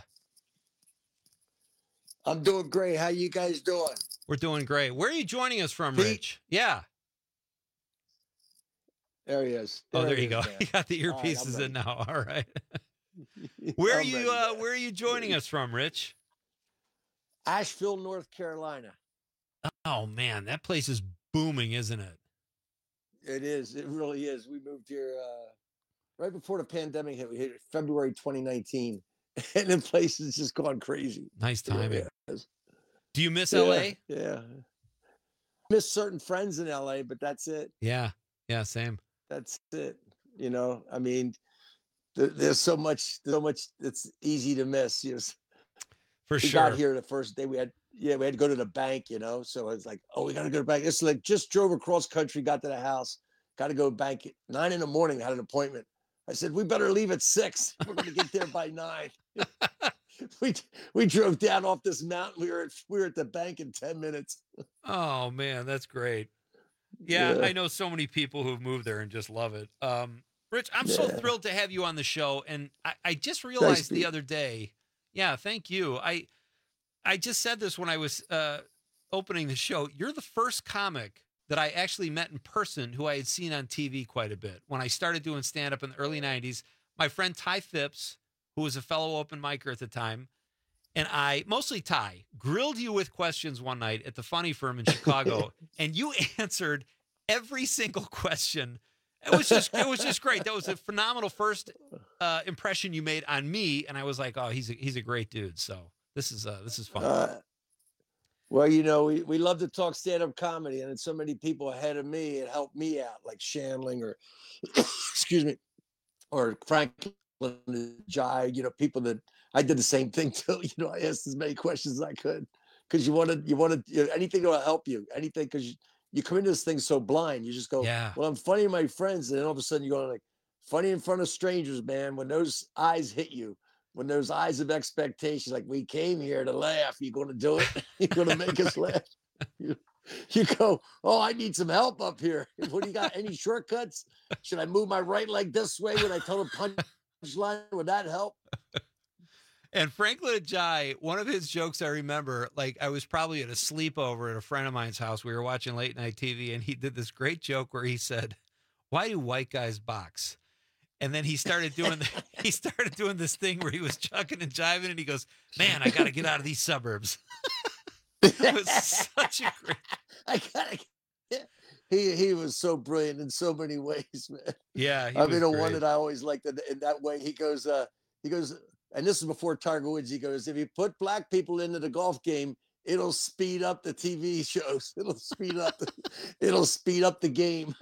I'm doing great. How you guys doing? We're doing great. Where are you joining us from, Pete? Rich? Yeah. There he is. Oh, there it you is, go. man. You got the All right, earpieces I'm in now. All right. Where are I'm you? ready, Uh, man. where are you joining us from, Rich? Asheville, North Carolina. Oh man, that place is booming, isn't it? It is. It really is. We moved here uh, right before the pandemic hit. We hit it February twenty nineteen, and the place has just gone crazy. Nice timing. It is. Do you miss Yeah, L A? Yeah. Miss certain friends in L A, but that's it. Yeah. Yeah. Same. That's it. You know, I mean, there, there's so much, so much that's easy to miss. You know, For we sure. got here the first day. We had, yeah, we had to go to the bank. You know, so it's like, oh, we got to go to the bank. It's like just drove across country, got to the house, got to go to the bank. Nine in the morning, had an appointment. I said, we better leave at six. We're going to get there by nine. we we drove down off this mountain. We were at, we were at the bank in ten minutes. Oh man, that's great. Yeah, Yeah. I know so many people who've moved there and just love it. Um, Rich, I'm so Yeah. thrilled to have you on the show, and I, I just realized the Pete. other day. Yeah, thank you. I I just said this when I was uh, opening the show. You're the first comic that I actually met in person who I had seen on T V quite a bit. When I started doing stand-up in the early nineties, my friend Ty Phipps, who was a fellow open micer at the time, and I, mostly Ty, grilled you with questions one night at the Funny Firm in Chicago, and you answered every single question. It was just, it was just great. That was a phenomenal first uh, impression you made on me, and I was like, oh, he's a, he's a great dude. So this is uh, this is fun. Uh, well, you know, we, we love to talk stand-up comedy, and so many people ahead of me and helped me out, like Shandling or, excuse me, or Franklin Jai, you know, people that I did the same thing too. You know, I asked as many questions as I could because you wanted, you wanted you know, anything that will help you, anything, because you, you come into this thing so blind. You just go, Yeah. well, I'm funny to my friends. And then all of a sudden you're going like, funny in front of strangers, man. When those eyes hit you, when those eyes of expectation, like we came here to laugh, you're going to do it. You're going to make us laugh. You, you go, oh, I need some help up here. What do you got? Any shortcuts? Should I move my right leg this way when I tell the punchline? Would that help? And Franklin Jai, one of his jokes I remember, like I was probably at a sleepover at a friend of mine's house. We were watching late night T V, and he did this great joke where he said, "Why do white guys box?" And then he started doing the, he started doing this thing where he was chucking and jiving, and he goes, "Man, I got to get out of these suburbs." It was such a great. I gotta. He he was so brilliant in so many ways, man. Yeah, he I was mean, the great. one that I always liked in, in that way. He goes, uh, he goes, and this is before Tiger Woods. He goes, if you put black people into the golf game, it'll speed up the T V shows. It'll speed up. The, it'll speed up the game.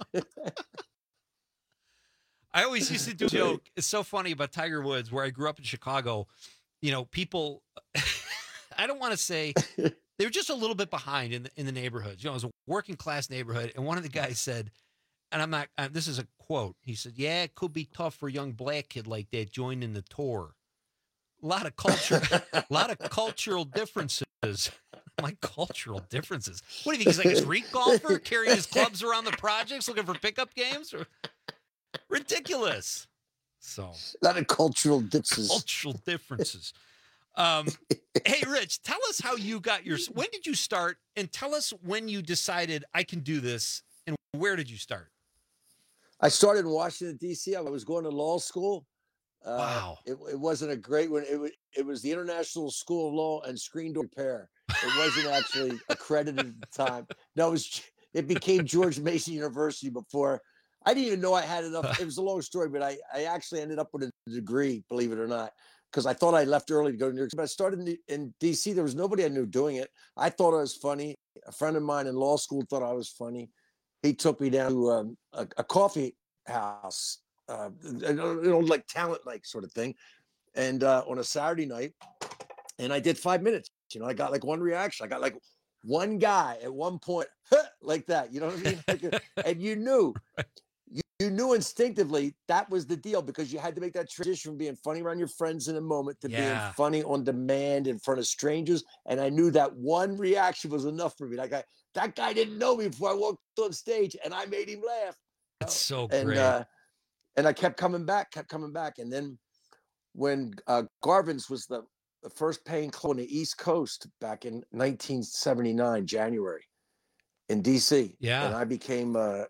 I always used to do a joke. It's so funny about Tiger Woods, where I grew up in Chicago. You know, people. I don't want to say they were just a little bit behind in the in the neighborhoods. You know, it was a working class neighborhood, and one of the guys said, and I'm not. Uh, this is a quote. He said, "Yeah, it could be tough for a young black kid like that joining the tour. A lot of culture, a lot of cultural differences." I'm like, cultural differences. What do you think? He's like a street golfer carrying his clubs around the projects looking for pickup games? Or, ridiculous. So, a lot of cultural differences. Cultural differences. Um, hey, Rich, tell us how you got your. When did you start? And tell us when you decided I can do this. And where did you start? I started in Washington, D C I was going to law school. Uh, Wow. It, it wasn't a great one. It was, it was the International School of Law and Screen Door Repair. It wasn't actually accredited at the time. No, it was. It became George Mason University before. I didn't even know I had enough. It was a long story, but I, I actually ended up with a degree, believe it or not, because I thought I left early to go to New York. But I started in, in D C. There was nobody I knew doing it. I thought I was funny. A friend of mine in law school thought I was funny. He took me down to um, a, a coffee house, uh, you know, like talent night sort of thing, and uh, on a Saturday night, and I did five minutes. You know, I got like one reaction. I got like one guy at one point, like that. You know what I mean? Like, and you knew. You, you knew instinctively that was the deal, because you had to make that transition from being funny around your friends in a moment to Yeah. being funny on demand in front of strangers. And I knew that one reaction was enough for me. Like, I, that guy didn't know me before I walked on stage, and I made him laugh. That's so And great. uh, and I kept coming back, kept coming back. And then when uh, Garvin's was the, the first paying club on the East Coast back in nineteen seventy-nine, January, in D C. Yeah. And I became uh,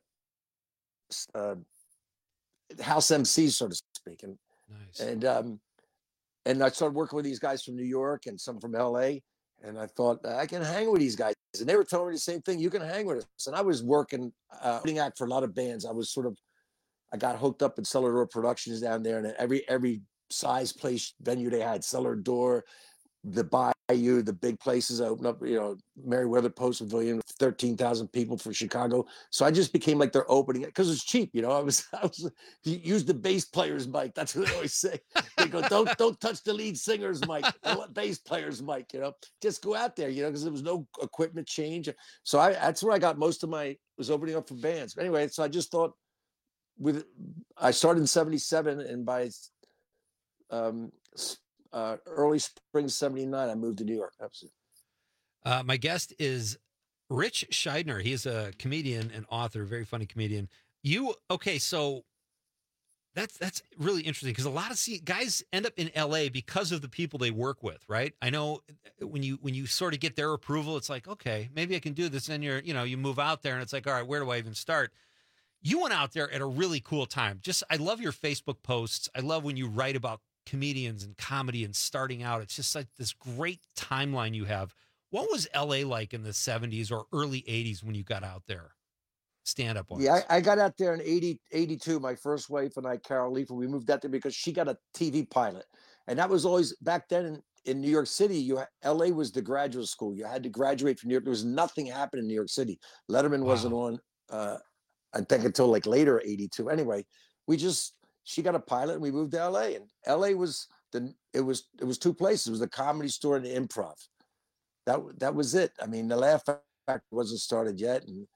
uh, house M C, so to speak. And, nice. and, um, and I started working with these guys from New York and some from L A. And I thought, I can hang with these guys. And they were telling me the same thing. You can hang with us. And I was working, uh, opening act for a lot of bands. I was sort of, I got hooked up in Cellar Door Productions down there. And every, every size place venue they had, Cellar Door, the Bayou, the big places. I opened up, you know, Merriweather Post Pavilion, thirteen thousand people for Chicago. So I just became like their opening, because it's cheap, you know. I was, I was, use the bass player's mic. That's what they always say. They go, don't, don't touch the lead singer's mic, the bass player's mic, you know. Just go out there, you know, because there was no equipment change. So I, that's where I got most of my, was opening up for bands. But anyway, so I just thought, with, I started in seventy-seven, and by um, uh, early spring seventy-nine, I moved to New York. That was it. Uh, my guest is Rich Scheidner. He is a comedian and author, very funny comedian. You okay? So that's that's really interesting, because a lot of see, guys end up in L A because of the people they work with, right? I know when you when you sort of get their approval, it's like, okay, maybe I can do this. And you're you know you move out there, and it's like, all right, where do I even start? You went out there at a really cool time. Just I love your Facebook posts. I love when you write about comedians and comedy and starting out. It's just like this great timeline you have. What was L A like in the seventies or early eighties when you got out there? Stand up. Yeah, I, I got out there in eighty, eighty-two. My first wife and I, Carol Leifer, we moved out there because she got a T V pilot. And that was always back then in, in New York City. You L A was the graduate school. You had to graduate from New York. There was nothing happening in New York City. Letterman Wow. wasn't on, uh, I think, until like later eighty-two. Anyway, we just, she got a pilot and we moved to L A. And L A was the, it was, it was two places. It was the Comedy Store and the Improv. That, that was it. I mean, the Laugh Factory wasn't started yet. And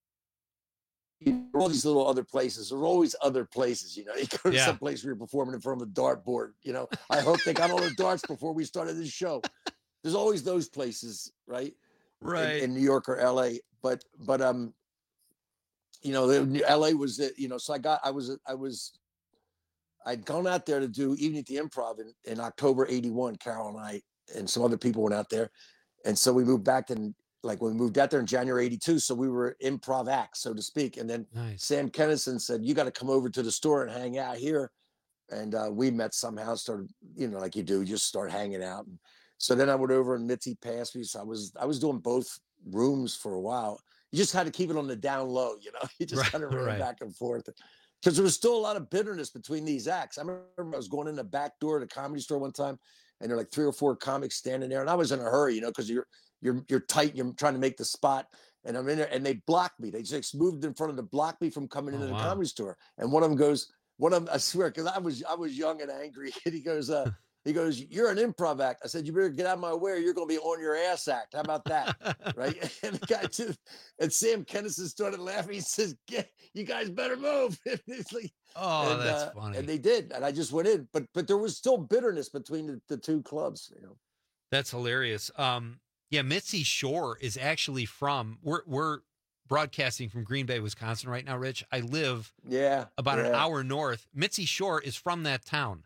you know, all these little other places. There are always other places, you know. You go to Yeah. some place where you're performing in front of a dartboard, you know. I hope they got all the darts before we started this show. There's always those places, right? Right. In, in New York or L A. But but um, you know, the, L A was it, you know. So I got I was I was I'd gone out there to do Evening at the Improv in, in October eighty-one. Carol and I and some other people went out there, and so we moved back in. Like when we moved out there in January eighty-two, so we were improv acts, so to speak. And then Nice. Sam Kennison said, you got to come over to the store and hang out here. And uh, we met somehow, started, you know, like you do, you just start hanging out. And So then I went over and Mitzi passed me. So I was I was doing both rooms for a while. You just had to keep it on the down low, you know. You just Right, kind of ran right. back and forth because there was still a lot of bitterness between these acts. I remember I was going in the back door of the Comedy Store one time, and there were like three or four comics standing there, and I was in a hurry, you know, because you're you're you're tight, you're trying to make the spot, and I'm in there, and they blocked me. They just moved in front of the block me from coming Oh, into the wow. Comedy Store, and one of them goes, one of them, I swear, because I was I was young and angry, and he goes, uh. He goes, "You're an improv act." I said, "You better get out of my way, or you're going to be on your ass act." How about that? Right? And the guy too, and Sam Kennison started laughing. He says, "Get, you guys better move." And it's like, Oh, and, that's uh, funny. And they did, and I just went in, but but there was still bitterness between the, the two clubs. You know, That's hilarious. Um, yeah, Mitzi Shore is actually from. We're we're broadcasting from Green Bay, Wisconsin, right now, Rich. I live yeah, about an yeah. hour north. Mitzi Shore is from that town.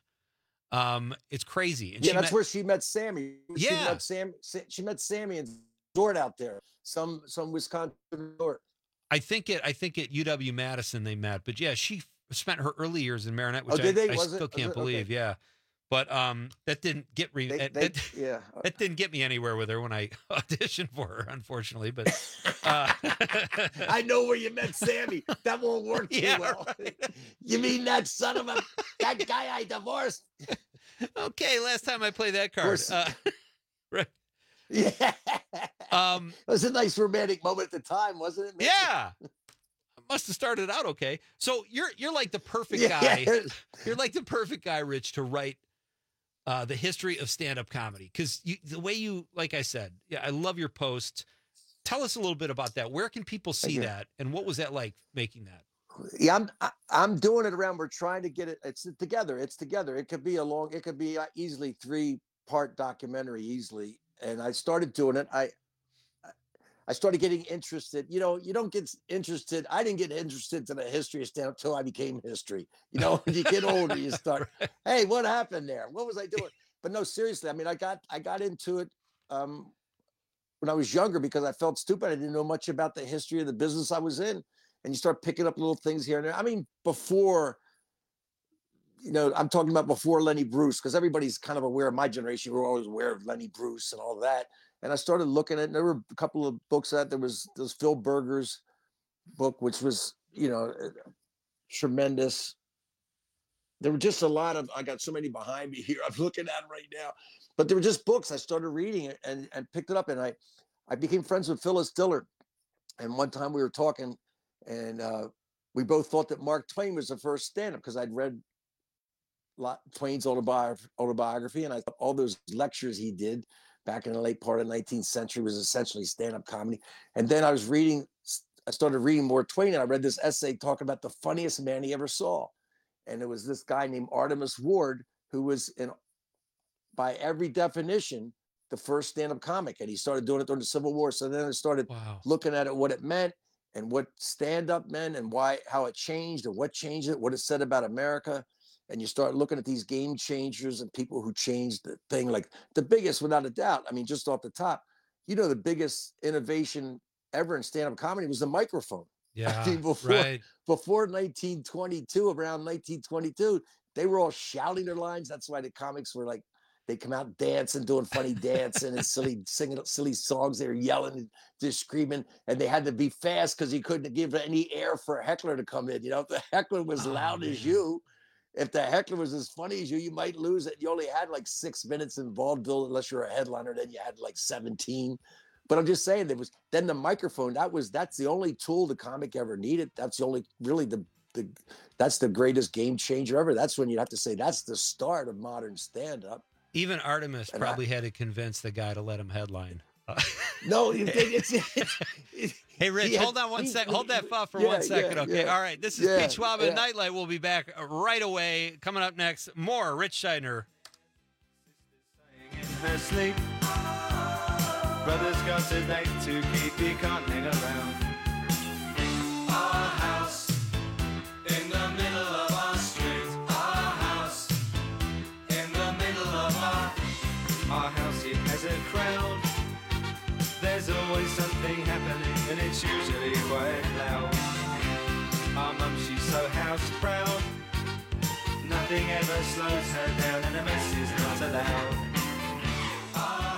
Um, it's crazy. And yeah, she that's met- where she met Sammy. She Yeah. met Sam. Sa- She met Sammy and Dort out there. Some some Wisconsin resort. I think it. I think at U W Madison they met, but yeah, she f- spent her early years in Marinette, which Oh, did I, they? I Was it- still was can't it? believe. Okay. Yeah, but um, that didn't get re- They- that, they- that- yeah. that didn't get me anywhere with her when I auditioned for her, unfortunately. But uh, I know where you met Sammy. That won't work too Yeah, well. You mean that son of a that guy I divorced? okay, last time I played that card. Course. Uh, right. Yeah. Um, it was a nice romantic moment at the time, wasn't it? Mitch? Yeah. Must have started out okay. So you're you're like the perfect Yeah. guy. You're like the perfect guy, Rich, to write uh, the history of stand-up comedy. Because you, the way you, like I said, yeah, I love your post. Tell us a little bit about that. Where can people see you. that, and what was that like making that? Yeah, I'm I, I'm doing it around. We're trying to get it. It's together. It's together. It could be a long. It could be uh, easily three part documentary easily. And I started doing it. I I started getting interested. You know, you don't get interested. I didn't get interested in the history of stand-up until I became history. You know, when you get older, you start, hey, what happened there? What was I doing? But no, seriously, I mean, I got I got into it um, when I was younger because I felt stupid. I didn't know much about the history of the business I was in. And you start picking up little things here and there. I mean, before, you know, I'm talking about before Lenny Bruce, because everybody's kind of aware of my generation. We're always aware of Lenny Bruce and all that. And I started looking at, and there were a couple of books that there was, there was Phil Berger's book, which was, you know, tremendous. There were just a lot of, I got so many behind me here. I'm looking at right now, but there were just books. I started reading it and, and picked it up. And I, I became friends with Phyllis Dillard. And one time we were talking and uh, we both thought that Mark Twain was the first stand-up because I'd read lot, Twain's autobiography, autobiography. And I thought all those lectures he did back in the late part of the nineteenth century was essentially stand-up comedy. And then I was reading, I started reading more Twain, and I read this essay talking about the funniest man he ever saw. And it was this guy named Artemus Ward, who was, in, by every definition, the first stand-up comic. And he started doing it during the Civil War. So then I started Wow. looking at it, what it meant, and what stand-up meant, and why, how it changed, and what changed it, what it said about America. And you start looking at these game changers and people who changed the thing. Like the biggest, without a doubt, I mean, just off the top, you know, the biggest innovation ever in stand-up comedy was the microphone. Yeah, I mean, before, right. before nineteen twenty-two, around nineteen twenty-two, they were all shouting their lines. That's why the comics were like, they come out dancing, doing funny dancing and silly, singing silly songs. They were yelling and just screaming, and they had to be fast because you couldn't give any air for a heckler to come in. You know, if the heckler was Oh, loud man. as you, if the heckler was as funny as you, you might lose it. You only had like six minutes in vaudeville, unless you're a headliner. Then you had like seventeen. But I'm just saying, there was then the microphone. That was that's the only tool the comic ever needed. That's the only really the the that's the greatest game changer ever. That's when you have to say that's the start of modern stand-up. Even Artemis And I- probably had to convince the guy to let him headline. Uh, No, it- it's, it's, it's hey, Rich, he had- hold on one he- sec. Hold that thought for yeah, one second, yeah, okay? yeah. All right, this is Yeah, Pete Schwab yeah. at Nightlight. We'll be back right away. Coming up next, more Rich Scheidner. In her sleep, brother's got a date to keep, he can't hang around. Our house in the middle of our street. Our house in the middle of our our house. It has a crowd. There's always something happening, and it's usually quite loud. Our mum, she's so house proud. Nothing ever slows her down, and a mess is not allowed. Our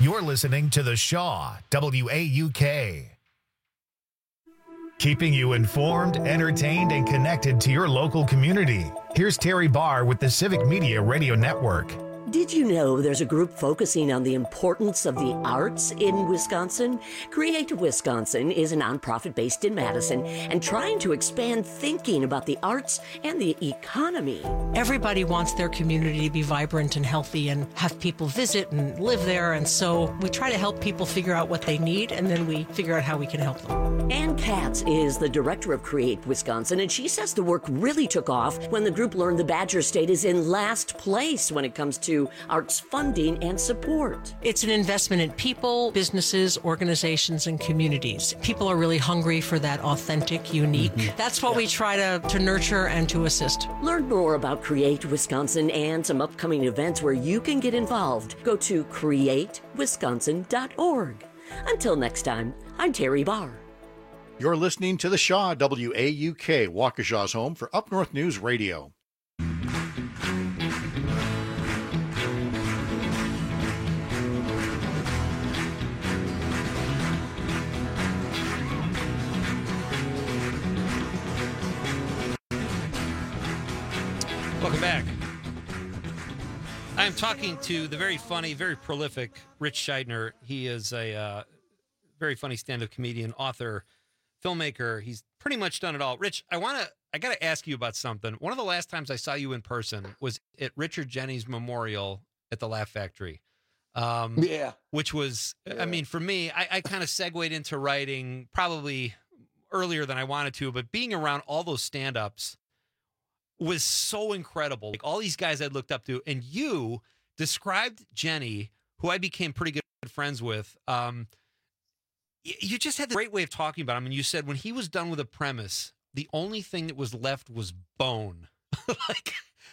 You're listening to The Shaw, W A U K. Keeping you informed, entertained, and connected to your local community. Here's Terry Barr with the Civic Media Radio Network. Did you know there's a group focusing on the importance of the arts in Wisconsin? Create Wisconsin is a nonprofit based in Madison and trying to expand thinking about the arts and the economy. Everybody wants their community to be vibrant and healthy and have people visit and live there, and so we try to help people figure out what they need, and then we figure out how we can help them. Ann Katz is the director of Create Wisconsin, and she says the work really took off when the group learned the Badger State is in last place when it comes to arts funding and support. It's an investment in people, businesses, organizations, and communities. People are really hungry for that authentic, unique. Mm-hmm. That's what yeah. we try to, to nurture and to assist. Learn more about Create Wisconsin and some upcoming events where you can get involved. Go to create wisconsin dot org. Until next time, I'm Terry Barr. You're listening to The Shaw, W A U K, Waukesha's home for Up North News Radio. Welcome back. I'm talking to the very funny, very prolific Rich Scheidner. He is a uh, very funny stand-up comedian, author, filmmaker. He's pretty much done it all. Rich, I want to, I got to ask you about something. One of the last times I saw you in person was at Richard Jeni's memorial at the Laugh Factory. Um, yeah. Which was, yeah. I mean, for me, I, I kind of segued into writing probably earlier than I wanted to, but being around all those stand-ups was so incredible. Like all these guys I'd looked up to, and you described Jeni, who I became pretty good friends with. Um, you just had the great way of talking about him. And you said when he was done with a premise, the only thing that was left was bone. Like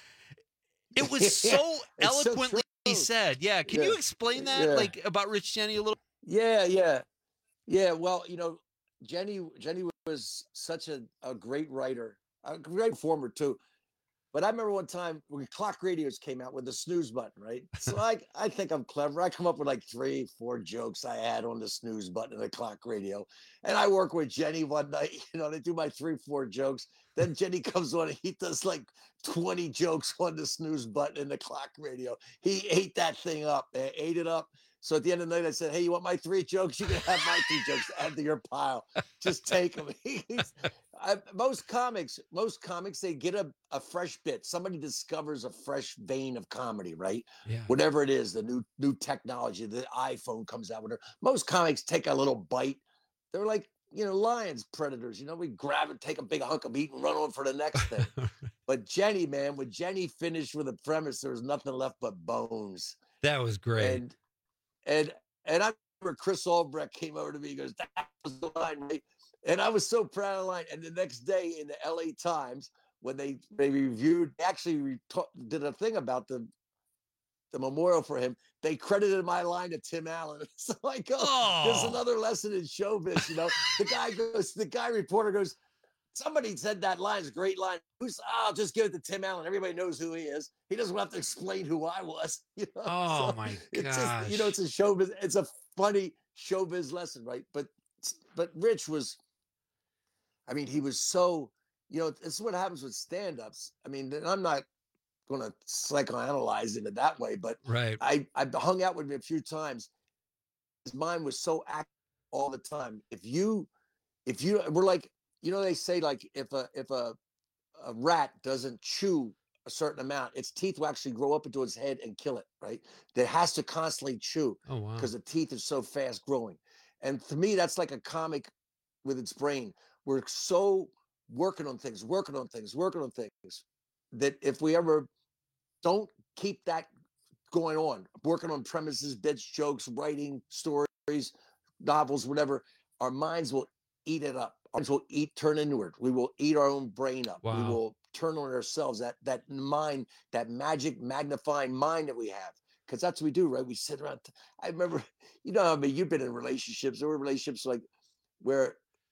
it was so eloquently so said. Yeah. Can yeah. you explain that? Yeah. Like about Rich Jeni a little? Yeah, yeah. Yeah. Well, you know, Jeni, Jeni was such a, a great writer, a great performer too. But I remember one time when clock radios came out with the snooze button, right? So I, I think I'm clever. I come up with like three, four jokes I add on the snooze button of the clock radio. And I work with Jeni one night, you know, they do my three, four jokes. Then Jeni comes on and he does like twenty jokes on the snooze button in the clock radio. He ate that thing up, man, ate it up. So at the end of the night, I said, hey, you want my three jokes? You can have my three jokes. Add to your pile. Just take them. I, most comics, most comics, they get a, a fresh bit. Somebody discovers a fresh vein of comedy, right? Yeah. Whatever it is, the new new technology, the iPhone comes out with her. Most comics take a little bite. They're like, you know, lions, predators. You know, we grab it, take a big hunk of meat and run on for the next thing. But Jeni, man, when Jeni finished with a premise, there was nothing left but bones. That was great. And And and I remember Chris Albrecht came over to me and goes, that was the line, right? And I was so proud of the line. And the next day in the L A Times, when they, they reviewed, they actually re- did a thing about the the memorial for him, they credited my line to Tim Allen. So I go, oh. There's another lesson in showbiz, you know? The guy goes, the guy reporter goes, somebody said that line is a great line. Who's, oh, I'll just give it to Tim Allen. Everybody knows who he is. He doesn't have to explain who I was. You know? Oh so my gosh. It's just, you know, it's a showbiz. It's a funny showbiz lesson, right? But, but Rich was, I mean, he was so, you know, this is what happens with stand-ups. I mean, I'm not going to psychoanalyze it that way, but right. I, I hung out with him a few times. His mind was so active all the time. If you, if you, we're like, you know, they say like if a if a, a rat doesn't chew a certain amount, its teeth will actually grow up into its head and kill it, right? That has to constantly chew oh, wow. because the teeth are so fast growing. And for me, that's like a comic with its brain. We're so working on things, working on things, working on things that if we ever don't keep that going on, working on premises, bits, jokes, writing stories, novels, whatever, our minds will eat it up. Our minds will eat, turn inward. We will eat our own brain up. Wow. We will turn on ourselves, that that mind, that magic magnifying mind that we have. Because that's what we do, right? We sit around. I remember, you know, I mean, you've been in relationships. There were relationships like where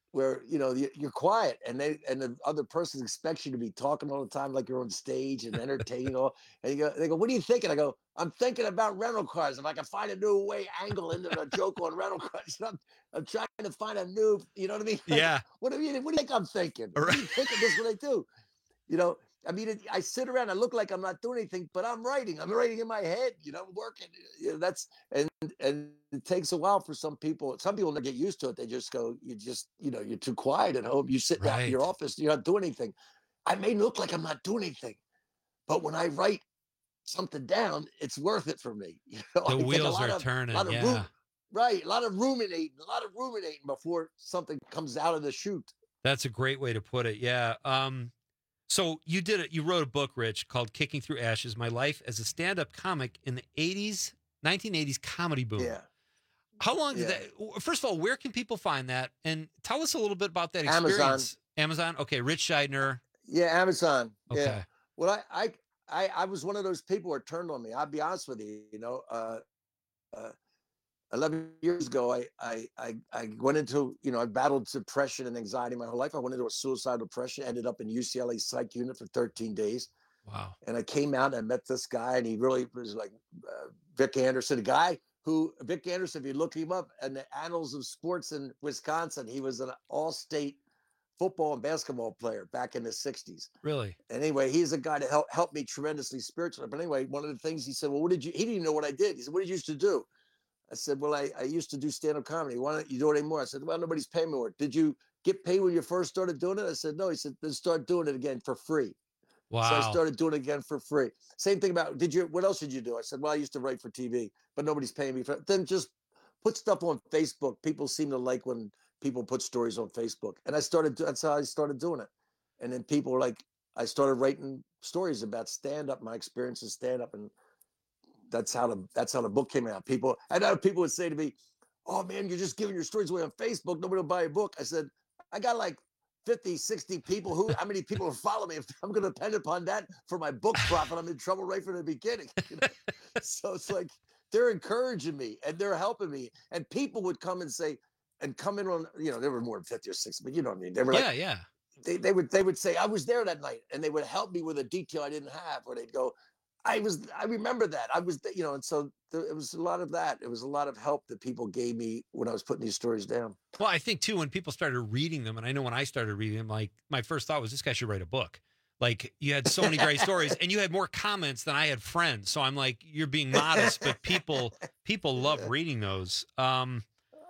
where, you know, you- you're quiet and they and the other person expects you to be talking all the time like you're on stage and entertaining all. And you go, they go, what are you thinking? I go, I'm thinking about rental cars. If I can find a new way angle into the joke on rental cars, I'm, I'm trying to find a new, you know what I mean? Like, Yeah. What do you what do you think I'm thinking? What do you thinking? This is what I do. You know, I mean, it, I sit around, I look like I'm not doing anything, but I'm writing. I'm writing in my head, you know, working. You know, that's and and it takes a while for some people. Some people never get used to it. They just go, you just, you know, you're too quiet at home. You sit down in your Right. office, you're not doing anything. I may look like I'm not doing anything, but when I write something down, it's worth it for me. You know, I The take a wheels lot are of- turning, lot of yeah. ru- right, a lot of ruminating, a lot of ruminating before something comes out of the chute. That's a great way to put it. Yeah. Um, so you did it. You wrote a book, Rich, called Kicking Through Ashes, My Life as a Stand-Up Comic in the eighties, nineteen eighties Comedy Boom. Yeah. How long did Yeah. that, w- first of all, where can people find that? And tell us a little bit about that Amazon. experience. Amazon. Okay. Rich Scheidner. Yeah, Amazon. Okay. Yeah. Well, I, I, I, I was one of those people who turned on me. I'll be honest with you. You know, uh, uh, eleven years ago, I, I, I, I went into, you know, I battled depression and anxiety my whole life. I went into a suicidal depression, ended up in U C L A psych unit for thirteen days. Wow. And I came out and I met this guy, and he really was like uh, Vic Anderson, a guy who Vic Anderson, if you look him up in the annals of sports in Wisconsin, he was an all-state football and basketball player back in the sixties. Really? Anyway, he's a guy that helped helped me tremendously spiritually. But anyway, one of the things he said, well, what did you, he didn't even know what I did. He said, what did you used to do? I said, well, I, I used to do stand-up comedy. Why don't you do it anymore? I said, well, nobody's paying me more. Did you get paid when you first started doing it? I said, no. He said, then start doing it again for free. Wow. So I started doing it again for free. Same thing about, did you, what else did you do? I said, well, I used to write for T V, but nobody's paying me for it. Then just put stuff on Facebook. People seem to like when people put stories on Facebook. And I started, that's how I started doing it. And then people were like, I started writing stories about stand-up, my experience in stand-up. And that's how the, that's how the book came out. People, I know people would say to me, oh man, you're just giving your stories away on Facebook. Nobody will buy a book. I said, I got like fifty, sixty people. Who, how many people will follow me? If I'm going to depend upon that for my book profit, I'm in trouble right from the beginning. You know? So it's like, they're encouraging me and they're helping me. And people would come and say, and come in on, you know, there were more than fifty or sixty, but you know what I mean? They were like, Yeah. Yeah. they, they would, they would say, I was there that night, and they would help me with a detail I didn't have, or they'd go, I was, I remember that I was, th- you know, and so there, it was a lot of that. It was a lot of help that people gave me when I was putting these stories down. Well, I think too, when people started reading them, and I know when I started reading them, like my first thought was this guy should write a book. Like you had so many great stories, and you had more comments than I had friends. So I'm like, you're being modest, but people people love reading those. Um,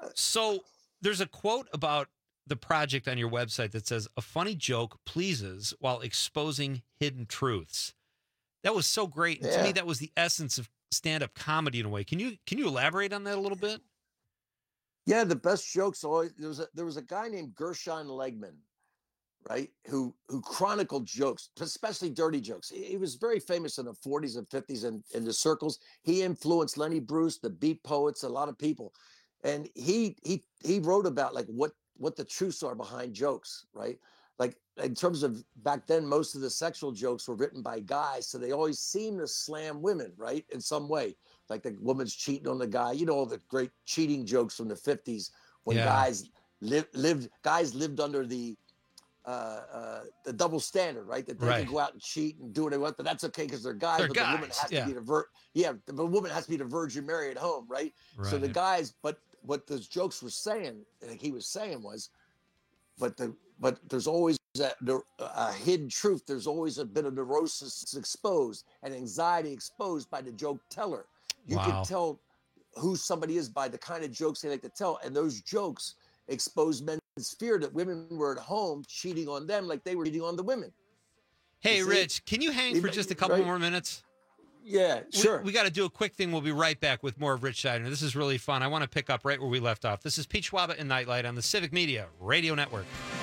so there's a quote about the project on your website that says, "A funny joke pleases while exposing hidden truths." That was so great. And to me, Yeah. that was the essence of stand-up comedy in a way. Can you can you elaborate on that a little bit? Yeah, the best jokes always, there was a, there was a guy named Gershon Legman, right, who who chronicled jokes, especially dirty jokes. He, he was very famous in the forties and fifties and in the circles. He influenced Lenny Bruce, the Beat Poets, a lot of people, and he he he wrote about like what what the truths are behind jokes, right? Like in terms of back then, most of the sexual jokes were written by guys, so they always seem to slam women, right, in some way. Like the woman's cheating on the guy. You know all the great cheating jokes from the fifties when Yeah. guys lived lived guys lived under the uh, uh, the double standard, right? That they Right. can go out and cheat and do what they want, but that's okay because they're guys. They're but the woman guys, has yeah. to be the vir- yeah, the the woman has to be the Virgin Mary at home, right? So the Right. guys, but what those jokes were saying, like he was saying was, but the but there's always that neur- a hidden truth. There's always a bit of neurosis exposed and anxiety exposed by the joke teller. You Wow. can tell who somebody is by the kind of jokes they like to tell, and those jokes expose men's fear that women were at home cheating on them like they were cheating on the women. Hey, You see? Rich, can you hang for Right, just a couple right. more minutes? Yeah, We- sure. We, got to do a quick thing. We'll be right back with more of Rich Scheidner. This is really fun. I want to pick up right where we left off. This is Pete Schwaba and Nightlight on the Civic Media Radio Network.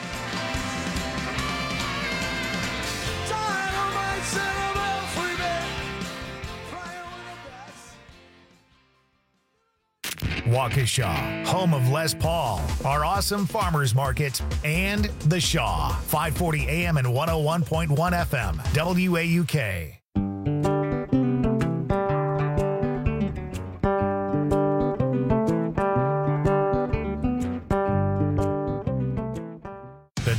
Waukesha, home of Les Paul, our awesome farmers market, and The Shaw, five forty A M and one oh one point one F M, W A U K.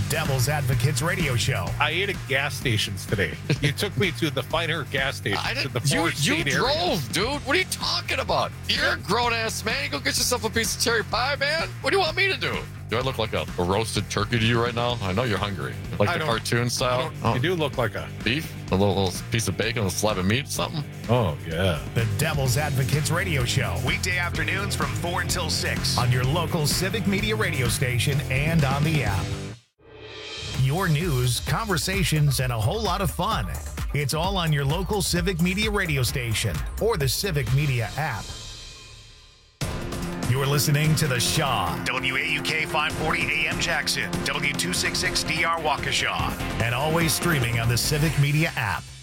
Devil's Advocates Radio Show. I ate at gas stations today. You took me to the finer gas station. I to didn't. the You, Forest you State drove, area. dude. What are you talking about? You're a grown ass man. You go get yourself a piece of cherry pie, man. What do you want me to do? Do I look like a, a roasted turkey to you right now? I know you're hungry. Like I the don't- cartoon style. I don't- You do look like a beef, a little, little piece of bacon, a slab of meat, something. Oh yeah. The Devil's Advocates Radio Show. Weekday afternoons from four until six on your local Civic Media radio station and on the app. Your news, conversations, and a whole lot of fun. It's all on your local Civic Media radio station or the Civic Media app. You're listening to The Shaw. W A U K five forty A M Jackson. W two sixty-six D R Waukesha. And always streaming on the Civic Media app.